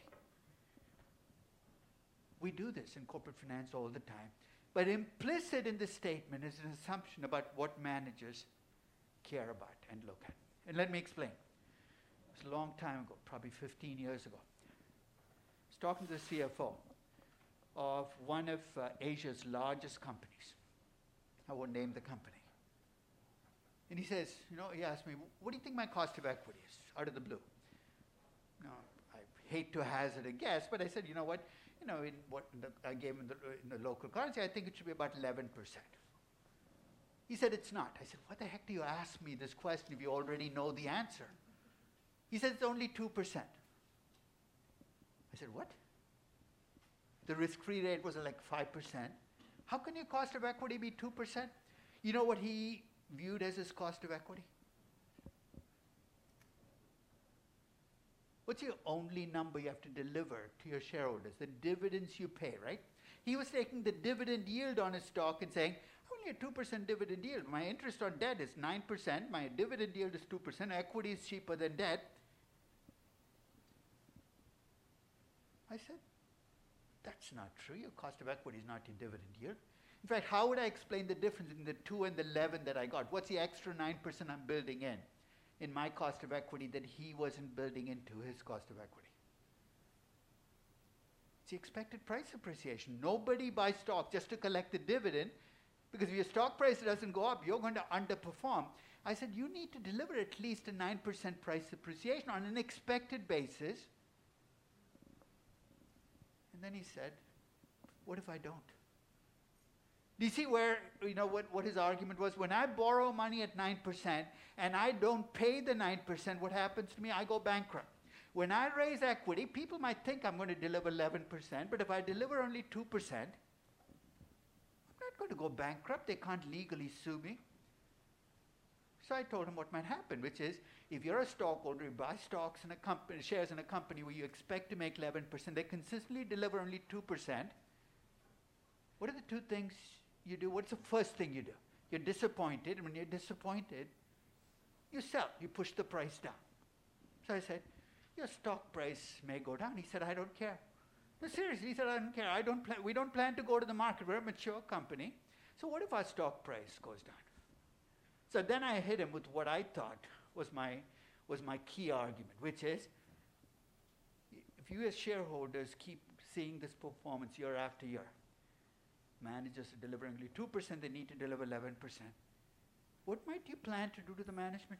We do this in corporate finance all the time. But implicit in this statement is an assumption about what managers care about and look at. And let me explain. It was a long time ago, probably fifteen years ago. I was talking to the C F O of one of uh, Asia's largest companies. I won't name the company. And he says, you know, he asked me, what do you think my cost of equity is, out of the blue? No, I hate to hazard a guess, but I said, you know what, you know, in what in the, I gave him the, in the local currency, I think it should be about eleven percent. He said, it's not. I said, what the heck do you ask me this question if you already know the answer? He said, it's only two percent. I said, what? The risk-free rate was like five percent. How can your cost of equity be two percent? You know what he viewed as his cost of equity? What's your only number you have to deliver to your shareholders? The dividends you pay, right? He was taking the dividend yield on his stock and saying, only a two percent dividend yield. My interest on debt is nine percent. My dividend yield is two percent. Equity is cheaper than debt. I said, that's not true. Your cost of equity is not your dividend yield. In fact, how would I explain the difference in the two and the eleven that I got? What's the extra nine percent I'm building in, in my cost of equity that he wasn't building into his cost of equity? It's the expected price appreciation. Nobody buys stock just to collect the dividend, because if your stock price doesn't go up, you're going to underperform. I said, you need to deliver at least a nine percent price appreciation on an expected basis And then he said, what if I don't? Do you see where, you know, what, what his argument was? When I borrow money at nine percent and I don't pay the nine percent, what happens to me? I go bankrupt. When I raise equity, people might think I'm going to deliver eleven percent, but if I deliver only two percent, I'm not going to go bankrupt. They can't legally sue me. So I told him what might happen, which is, if you're a stockholder, you buy stocks in a company, shares in a company where you expect to make eleven percent, they consistently deliver only two percent. What are the two things you do? What's the first thing you do? You're disappointed, and when you're disappointed, you sell. You push the price down. So I said, your stock price may go down. He said, I don't care. No, seriously, he said, I don't care. I don't plan, we don't plan to go to the market. We're a mature company. So what if our stock price goes down? So then I hit him with what I thought was my, was my key argument, which is, if you as shareholders keep seeing this performance year after year, managers are delivering only two percent, they need to deliver eleven percent. What might you plan to do to the management?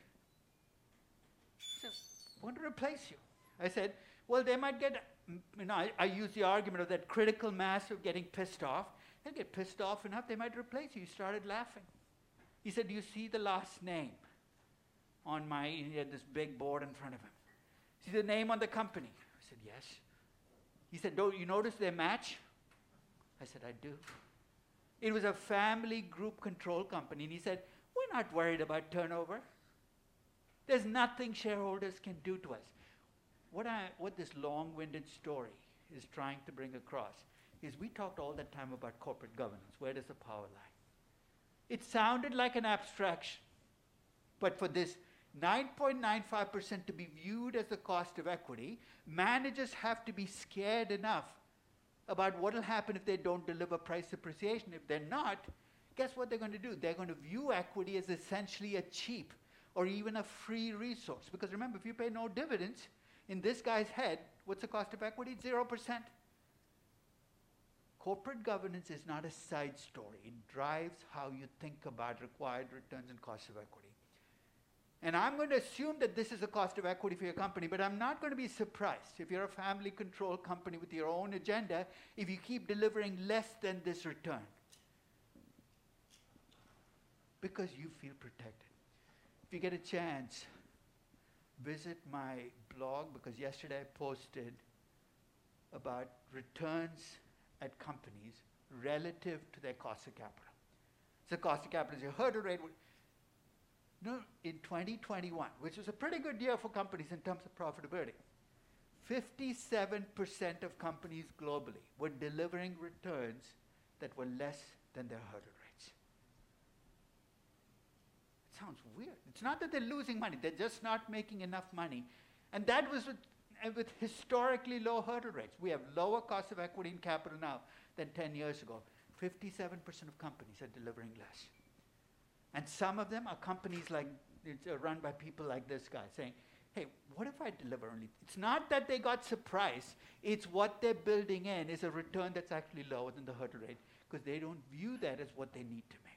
So, I want to replace you. I said, well, they might get, you know, I, I use the argument of that critical mass of getting pissed off. They'll get pissed off enough, they might replace you. He started laughing. He said, do you see the last name on my, he had this big board in front of him. See the name on the company? I said, yes. He said, don't you notice they match? I said, I do. It was a family group control company, and he said, we're not worried about turnover. There's nothing shareholders can do to us. What, I, what this long-winded story is trying to bring across is we talked all that time about corporate governance. Where does the power lie? It sounded like an abstraction, but for this nine point nine five percent to be viewed as the cost of equity, managers have to be scared enough about what will happen if they don't deliver price appreciation. If they're not, guess what they're going to do? They're going to view equity as essentially a cheap or even a free resource. Because remember, if you pay no dividends, in this guy's head, what's the cost of equity? zero percent. Corporate governance is not a side story. It drives how you think about required returns and cost of equity. And I'm going to assume that this is the cost of equity for your company, but I'm not going to be surprised if you're a family-controlled company with your own agenda if you keep delivering less than this return. Because you feel protected. If you get a chance, visit my blog, because yesterday I posted about returns at companies relative to their cost of capital. So cost of capital is your hurdle rate. No, in twenty twenty-one, which was a pretty good year for companies in terms of profitability, fifty-seven percent of companies globally were delivering returns that were less than their hurdle rates. It sounds weird. It's not that they're losing money, they're just not making enough money. And that was with, uh, with historically low hurdle rates. We have lower cost of equity and capital now than ten years ago. fifty-seven percent of companies are delivering less. And some of them are companies like, it's uh, run by people like this guy saying, hey, what if I deliver only? It's not that they got surprised, it's what they're building in is a return that's actually lower than the hurdle rate, because they don't view that as what they need to make.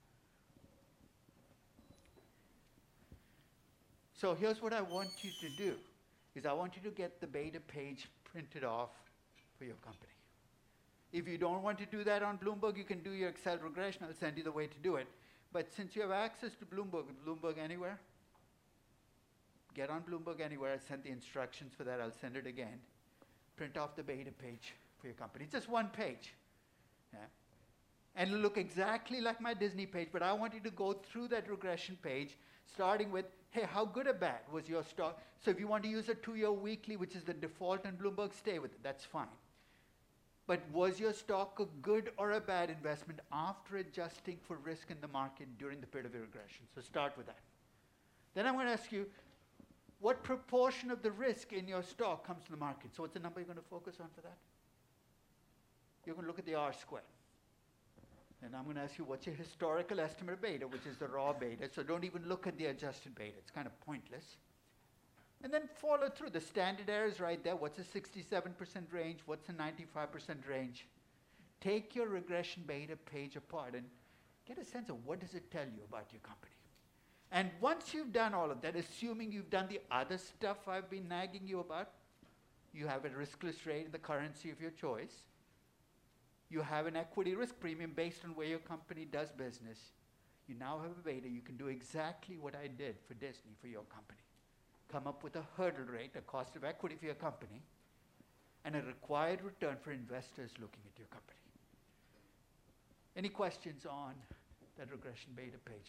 So here's what I want you to do, is I want you to get the beta page printed off for your company. If you don't want to do that on Bloomberg, you can do your Excel regression. I'll send you the way to do it. But since you have access to Bloomberg, Bloomberg Anywhere, get on Bloomberg Anywhere. I sent the instructions for that. I'll send it again. Print off the beta page for your company. It's just one page. Yeah. And it'll look exactly like my Disney page, but I want you to go through that regression page, starting with, hey, how good or bad was your stock? So if you want to use a two-year weekly, which is the default on Bloomberg, stay with it. That's fine. But was your stock a good or a bad investment after adjusting for risk in the market during the period of your regression? So start with that. Then I'm going to ask you, what proportion of the risk in your stock comes from the market? So what's the number you're going to focus on for that? You're going to look at the R squared. And I'm going to ask you, what's your historical estimate of beta, which is the raw beta. So don't even look at the adjusted beta. It's kind of pointless. And then follow through. The standard error is right there. What's a sixty-seven percent range? What's a ninety-five percent range? Take your regression beta page apart and get a sense of what does it tell you about your company. And once you've done all of that, assuming you've done the other stuff I've been nagging you about, You have a riskless rate in the currency of your choice. You have an equity risk premium based on where your company does business. You now have a beta. You can do exactly what I did for Disney for your company. Come up with a hurdle rate, a cost of equity for your company, and a required return for investors looking at your company. Any questions on that regression beta page?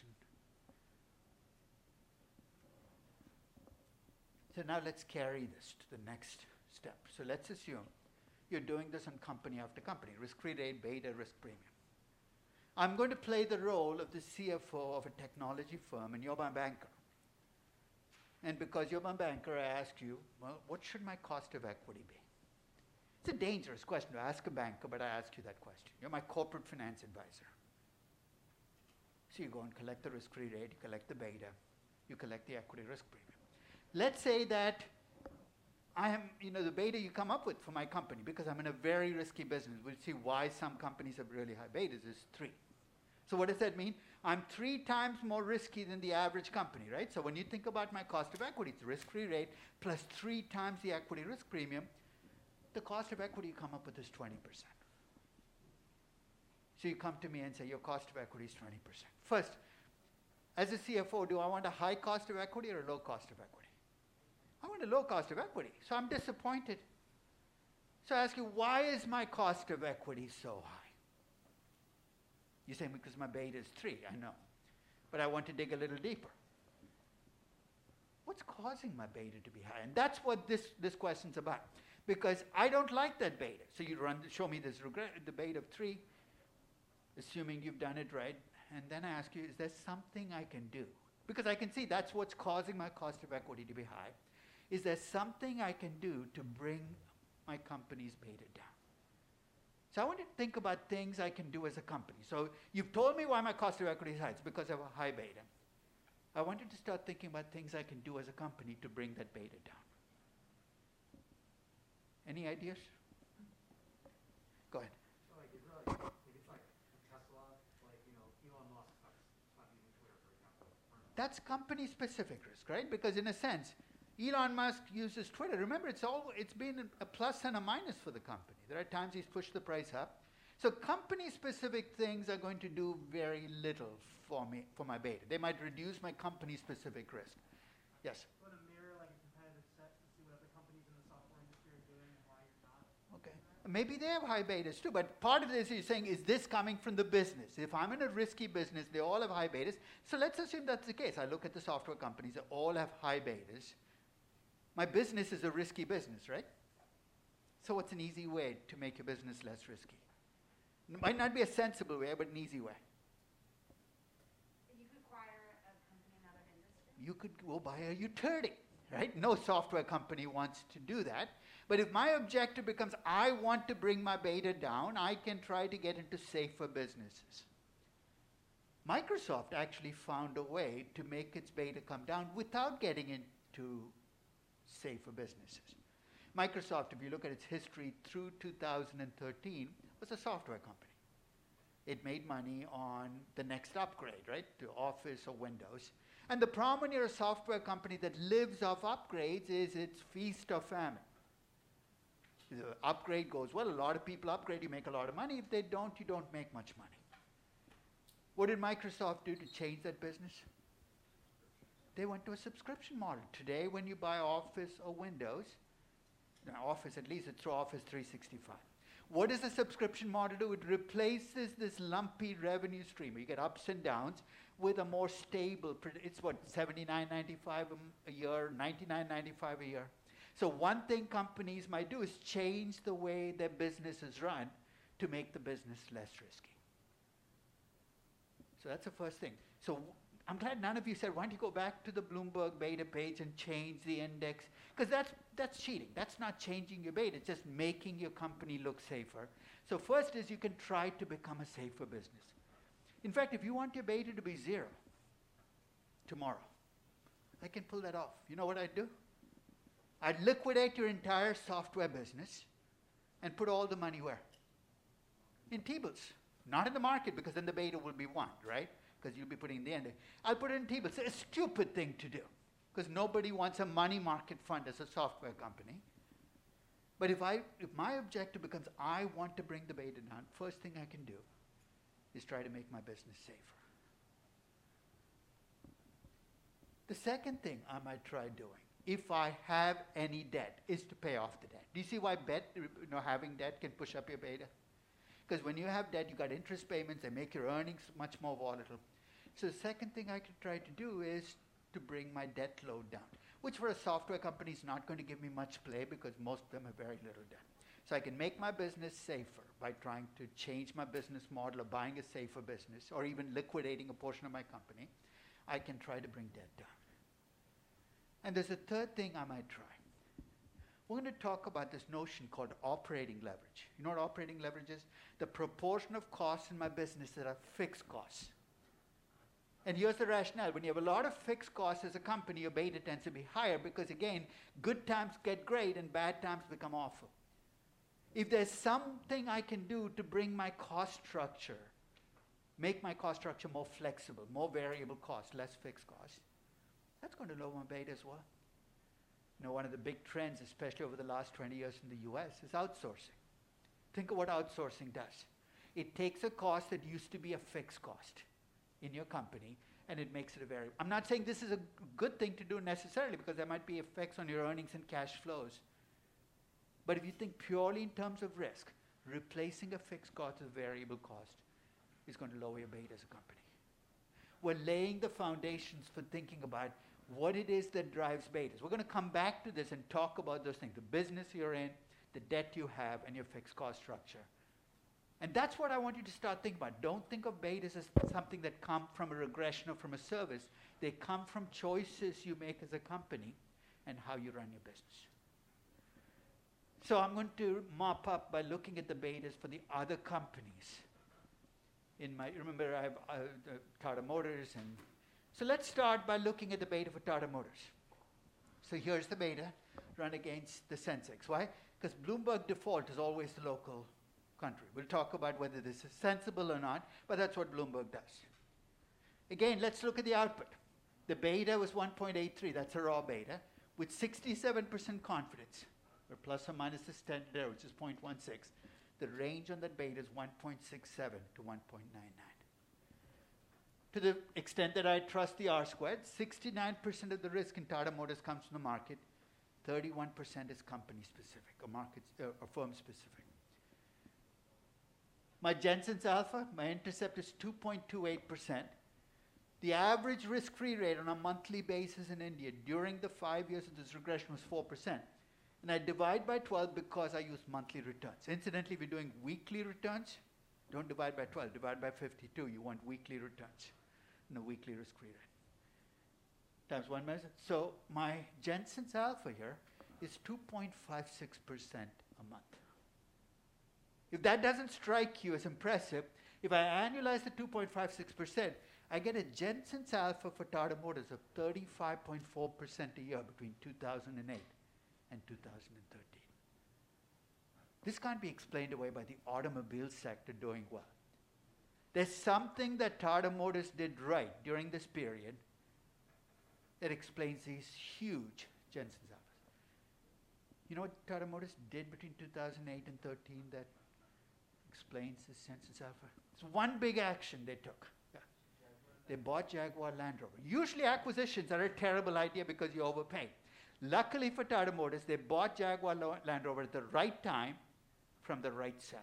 So now let's carry this to the next step. So let's assume you're doing this on company after company, risk-free rate, beta, risk premium. I'm going to play the role of the C F O of a technology firm, and you're my banker. And because you're my banker, I ask you, well, what should my cost of equity be? It's a dangerous question to ask a banker, but I ask you that question. You're my corporate finance advisor. So you go and collect the risk-free rate, you collect the beta, you collect the equity risk premium. Let's say that I am, you know, the beta you come up with for my company, because I'm in a very risky business. We'll see why some companies have really high betas, is three. So what does that mean? I'm three times more risky than the average company, right? So when you think about my cost of equity, it's risk-free rate plus three times the equity risk premium. The cost of equity you come up with is twenty percent. So you come to me and say, your cost of equity is twenty percent. First, as a C F O, do I want a high cost of equity or a low cost of equity? I want a low cost of equity, so I'm disappointed. So I ask you, why is my cost of equity so high? You say, because my beta is three, I know. But I want to dig a little deeper. What's causing my beta to be high? And that's what this, this question's about. Because I don't like that beta. So you run, show me this regret, the beta of three, assuming you've done it right. And then I ask you, is there something I can do? Because I can see that's what's causing my cost of equity to be high. Is there something I can do to bring my company's beta down? So I want to think about things I can do as a company. So you've told me why my cost of equity is high. It's because of a high beta. I wanted to start thinking about things I can do as a company to bring that beta down. Any ideas? Go ahead. So like, it's really, like, it's like Tesla, like, you know, Elon Musk stops, stopped using Twitter, for example. That's company-specific risk, right? Because in a sense, Elon Musk uses Twitter. Remember, it's all it's been a plus and a minus for the company. There are times he's pushed the price up. So company-specific things are going to do very little for me, for my beta. They might reduce my company-specific risk. Yes? Want to mirror like a competitive set to see what other companies in the software industry are doing and why you're not. Okay. Maybe they have high betas too, but part of this is saying, is this coming from the business? If I'm in a risky business, they all have high betas. So let's assume that's the case. I look at the software companies, they all have high betas. My business is a risky business, right? So what's an easy way to make your business less risky? It might not be a sensible way, but an easy way. You could acquire a company in another industry. You could go buy a utility, right? No software company wants to do that. But if my objective becomes, I want to bring my beta down, I can try to get into safer businesses. Microsoft actually found a way to make its beta come down without getting into safer businesses. Microsoft, if you look at its history through two thousand thirteen, was a software company. It made money on the next upgrade, right, to Office or Windows. And the problem when you're a software company that lives off upgrades is it's feast or famine. The upgrade goes well, a lot of people upgrade, you make a lot of money. If they don't, you don't make much money. What did Microsoft do to change that business? They went to a subscription model. Today, when you buy Office or Windows, now Office at least, it's through Office three sixty-five. What does the subscription model do? It replaces this lumpy revenue stream. You get ups and downs with a more stable, it's what, seventy-nine ninety-five a year, ninety-nine ninety-five a year. So one thing companies might do is change the way their business is run to make the business less risky. So that's the first thing. So I'm glad none of you said, why don't you go back to the Bloomberg beta page and change the index? Because that's, that's cheating. That's not changing your beta. It's just making your company look safer. So first is you can try to become a safer business. In fact, if you want your beta to be zero tomorrow, I can pull that off. You know what I'd do? I'd liquidate your entire software business and put all the money where? In T-bills. Not in the market, because then the beta will be one, right? Because you'll be putting in the end. I'll put it in T-bills. It's a stupid thing to do, because nobody wants a money market fund as a software company. But if I, if my objective becomes I want to bring the beta down, first thing I can do is try to make my business safer. The second thing I might try doing, if I have any debt, is to pay off the debt. Do you see why bet, you know, having debt can push up your beta? Because when you have debt, you got interest payments, they make your earnings much more volatile. So the second thing I could try to do is to bring my debt load down, which for a software company is not going to give me much play because most of them have very little debt. So I can make my business safer by trying to change my business model of buying a safer business or even liquidating a portion of my company. I can try to bring debt down. And there's a third thing I might try. We're going to talk about this notion called operating leverage. You know what operating leverage is? The proportion of costs in my business that are fixed costs. And here's the rationale. When you have a lot of fixed costs as a company, your beta tends to be higher because, again, good times get great and bad times become awful. If there's something I can do to bring my cost structure, make my cost structure more flexible, more variable cost, less fixed cost, that's going to lower my beta as well. You know, one of the big trends, especially over the last twenty years in the U S, is outsourcing. Think of what outsourcing does. It takes a cost that used to be a fixed cost in your company, and it makes it a variable. I'm not saying this is a g- good thing to do necessarily, because there might be effects on your earnings and cash flows. But if you think purely in terms of risk, replacing a fixed cost with a variable cost is going to lower your beta as a company. We're laying the foundations for thinking about what it is that drives betas. We're going to come back to this and talk about those things, the business you're in, the debt you have, and your fixed cost structure. And that's what I want you to start thinking about. Don't think of betas as something that come from a regression or from a service. They come from choices you make as a company and how you run your business. So I'm going to mop up by looking at the betas for the other companies. In my, remember I have uh, uh, Tata Motors, and so let's start by looking at the beta for Tata Motors. So here's the beta run against the Sensex. Why? Because Bloomberg default is always the local country. We'll talk about whether this is sensible or not, but that's what Bloomberg does. Again, let's look at the output. The beta was one point eight three, that's a raw beta, with sixty-seven percent confidence, or plus or minus the standard error, which is zero point one six. The range on that beta is one point six seven to one point nine nine. To the extent that I trust the R squared, sixty-nine percent of the risk in Tata Motors comes from the market, thirty-one percent is company specific, or market, uh, or firm specific. My Jensen's alpha, my intercept is two point two eight percent. The average risk-free rate on a monthly basis in India during the five years of this regression was four percent. And I divide by twelve because I use monthly returns. Incidentally, if you're doing weekly returns, don't divide by twelve, divide by fifty-two. You want weekly returns and a weekly risk-free rate. Times one measure. So my Jensen's alpha here is two point five six percent a month. If that doesn't strike you as impressive, if I annualize the two point five six percent, I get a Jensen's alpha for Tata Motors of thirty-five point four percent a year between two thousand eight and two thousand thirteen. This can't be explained away by the automobile sector doing well. There's something that Tata Motors did right during this period that explains these huge Jensen's alphas. You know what Tata Motors did between two thousand eight and thirteen that explains this Jensen's alpha? It's one big action they took. Yeah. They bought Jaguar Land Rover. Usually acquisitions are a terrible idea because you overpay. Luckily for Tata Motors, they bought Jaguar Land Rover at the right time from the right seller.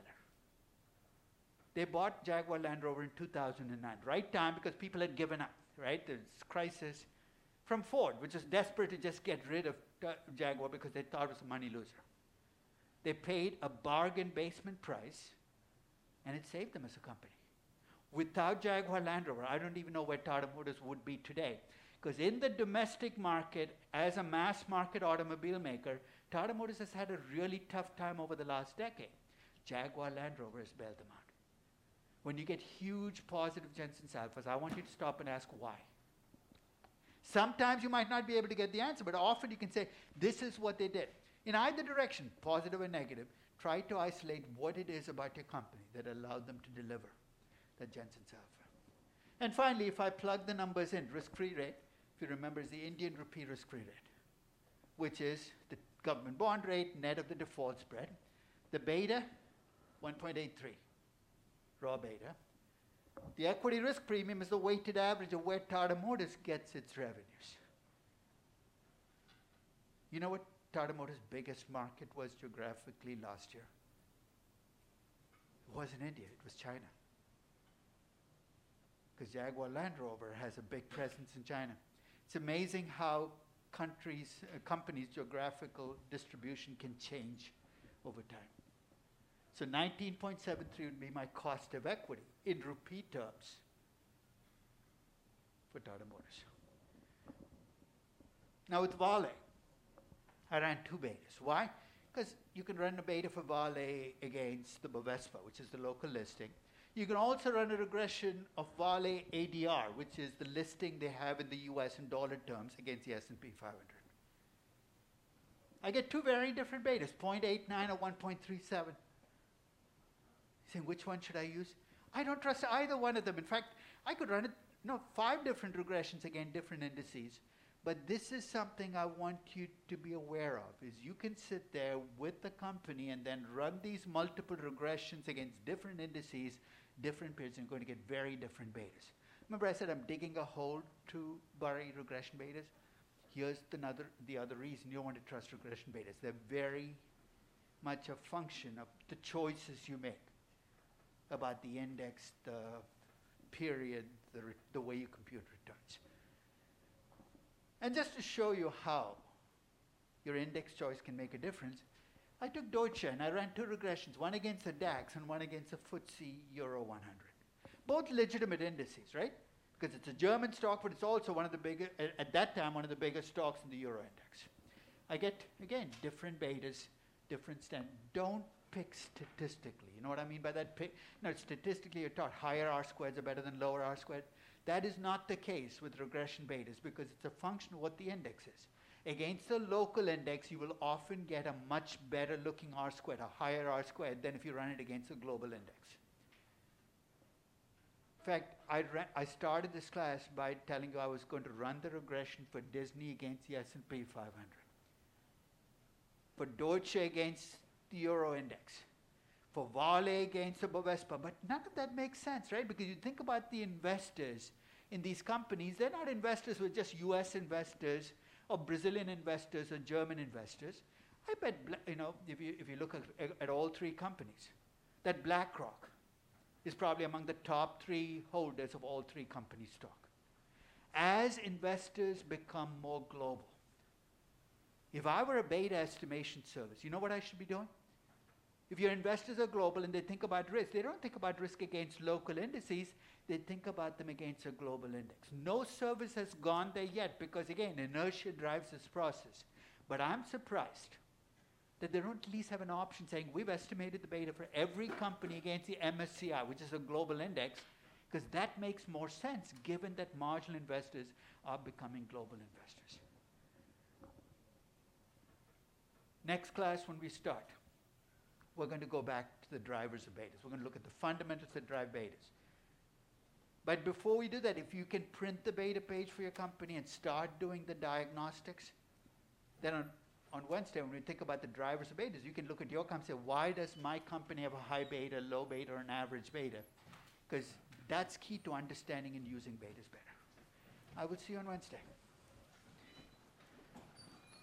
They bought Jaguar Land Rover in two thousand nine. Right time because people had given up, right? There's crisis. From Ford, which was desperate to just get rid of uh, Jaguar because they thought it was a money loser. They paid a bargain basement price, and it saved them as a company. Without Jaguar Land Rover, I don't even know where Tata Motors would be today. Because in the domestic market, as a mass market automobile maker, Tata Motors has had a really tough time over the last decade. Jaguar Land Rover has bailed them out. When you get huge positive Jensen's alphas, I want you to stop and ask why. Sometimes you might not be able to get the answer, but often you can say, this is what they did. In either direction, positive or negative, try to isolate what it is about your company that allowed them to deliver that Jensen's alpha. And finally, if I plug the numbers in, risk-free rate, if you remember, is the Indian rupee risk-free rate, which is the government bond rate, net of the default spread. The beta, one point eight three, raw beta. The equity risk premium is the weighted average of where Tata Motors gets its revenues. You know what Tata Motors' biggest market was geographically last year? It wasn't India, it was China. Because Jaguar Land Rover has a big presence in China. It's amazing how countries, uh, companies' geographical distribution can change over time. So nineteen point seven three would be my cost of equity in rupee terms for Tata Motors. Now with Vale, I ran two betas. Why? Because you can run a beta for Vale against the Bovespa, which is the local listing. You can also run a regression of Vale A D R, which is the listing they have in the U S in dollar terms against the S and P five hundred. I get two very different betas, zero point eight nine or one point three seven. Saying which one should I use? I don't trust either one of them. In fact, I could run it, no, five different regressions against different indices. But this is something I want you to be aware of, is you can sit there with the company and then run these multiple regressions against different indices, different periods, and you're going to get very different betas. Remember I said I'm digging a hole to bury regression betas? Here's the other, the other reason you don't want to trust regression betas. They're very much a function of the choices you make about the index, the period, the, re- the way you compute returns. And just to show you how your index choice can make a difference, I took Deutsche and I ran two regressions, one against the DAX and one against the F T S E Euro one hundred. Both legitimate indices, right? Because it's a German stock, but it's also one of the biggest, at, at that time, one of the biggest stocks in the Euro index. I get, again, different betas, different stand. Don't pick statistically. You know what I mean by that? Pick, no, statistically you're taught higher R squareds are better than lower R squared. That is not the case with regression betas because it's a function of what the index is. Against the local index, you will often get a much better looking R squared, a higher R squared, than if you run it against the global index. In fact, I, ran, I started this class by telling you I was going to run the regression for Disney against the S and P five hundred, for Deutsche against the Euro index, for Vale against the Bovespa, but none of that makes sense, right? Because you think about the investors in these companies, they're not investors who are just U S investors or Brazilian investors or German investors. I bet, you know, if you, if you look at, at all three companies, that BlackRock is probably among the top three holders of all three company stock. As investors become more global, if I were a beta estimation service, you know what I should be doing? If your investors are global and they think about risk, they don't think about risk against local indices, they think about them against a global index. No service has gone there yet because, again, inertia drives this process. But I'm surprised that they don't at least have an option saying, we've estimated the beta for every company against the M S C I, which is a global index, because that makes more sense given that marginal investors are becoming global investors. Next class, when we start, we're going to go back to the drivers of betas. We're going to look at the fundamentals that drive betas. But before we do that, if you can print the beta page for your company and start doing the diagnostics, then on, on Wednesday, when we think about the drivers of betas, you can look at your company and say, why does my company have a high beta, low beta, or an average beta? Because that's key to understanding and using betas better. I will see you on Wednesday.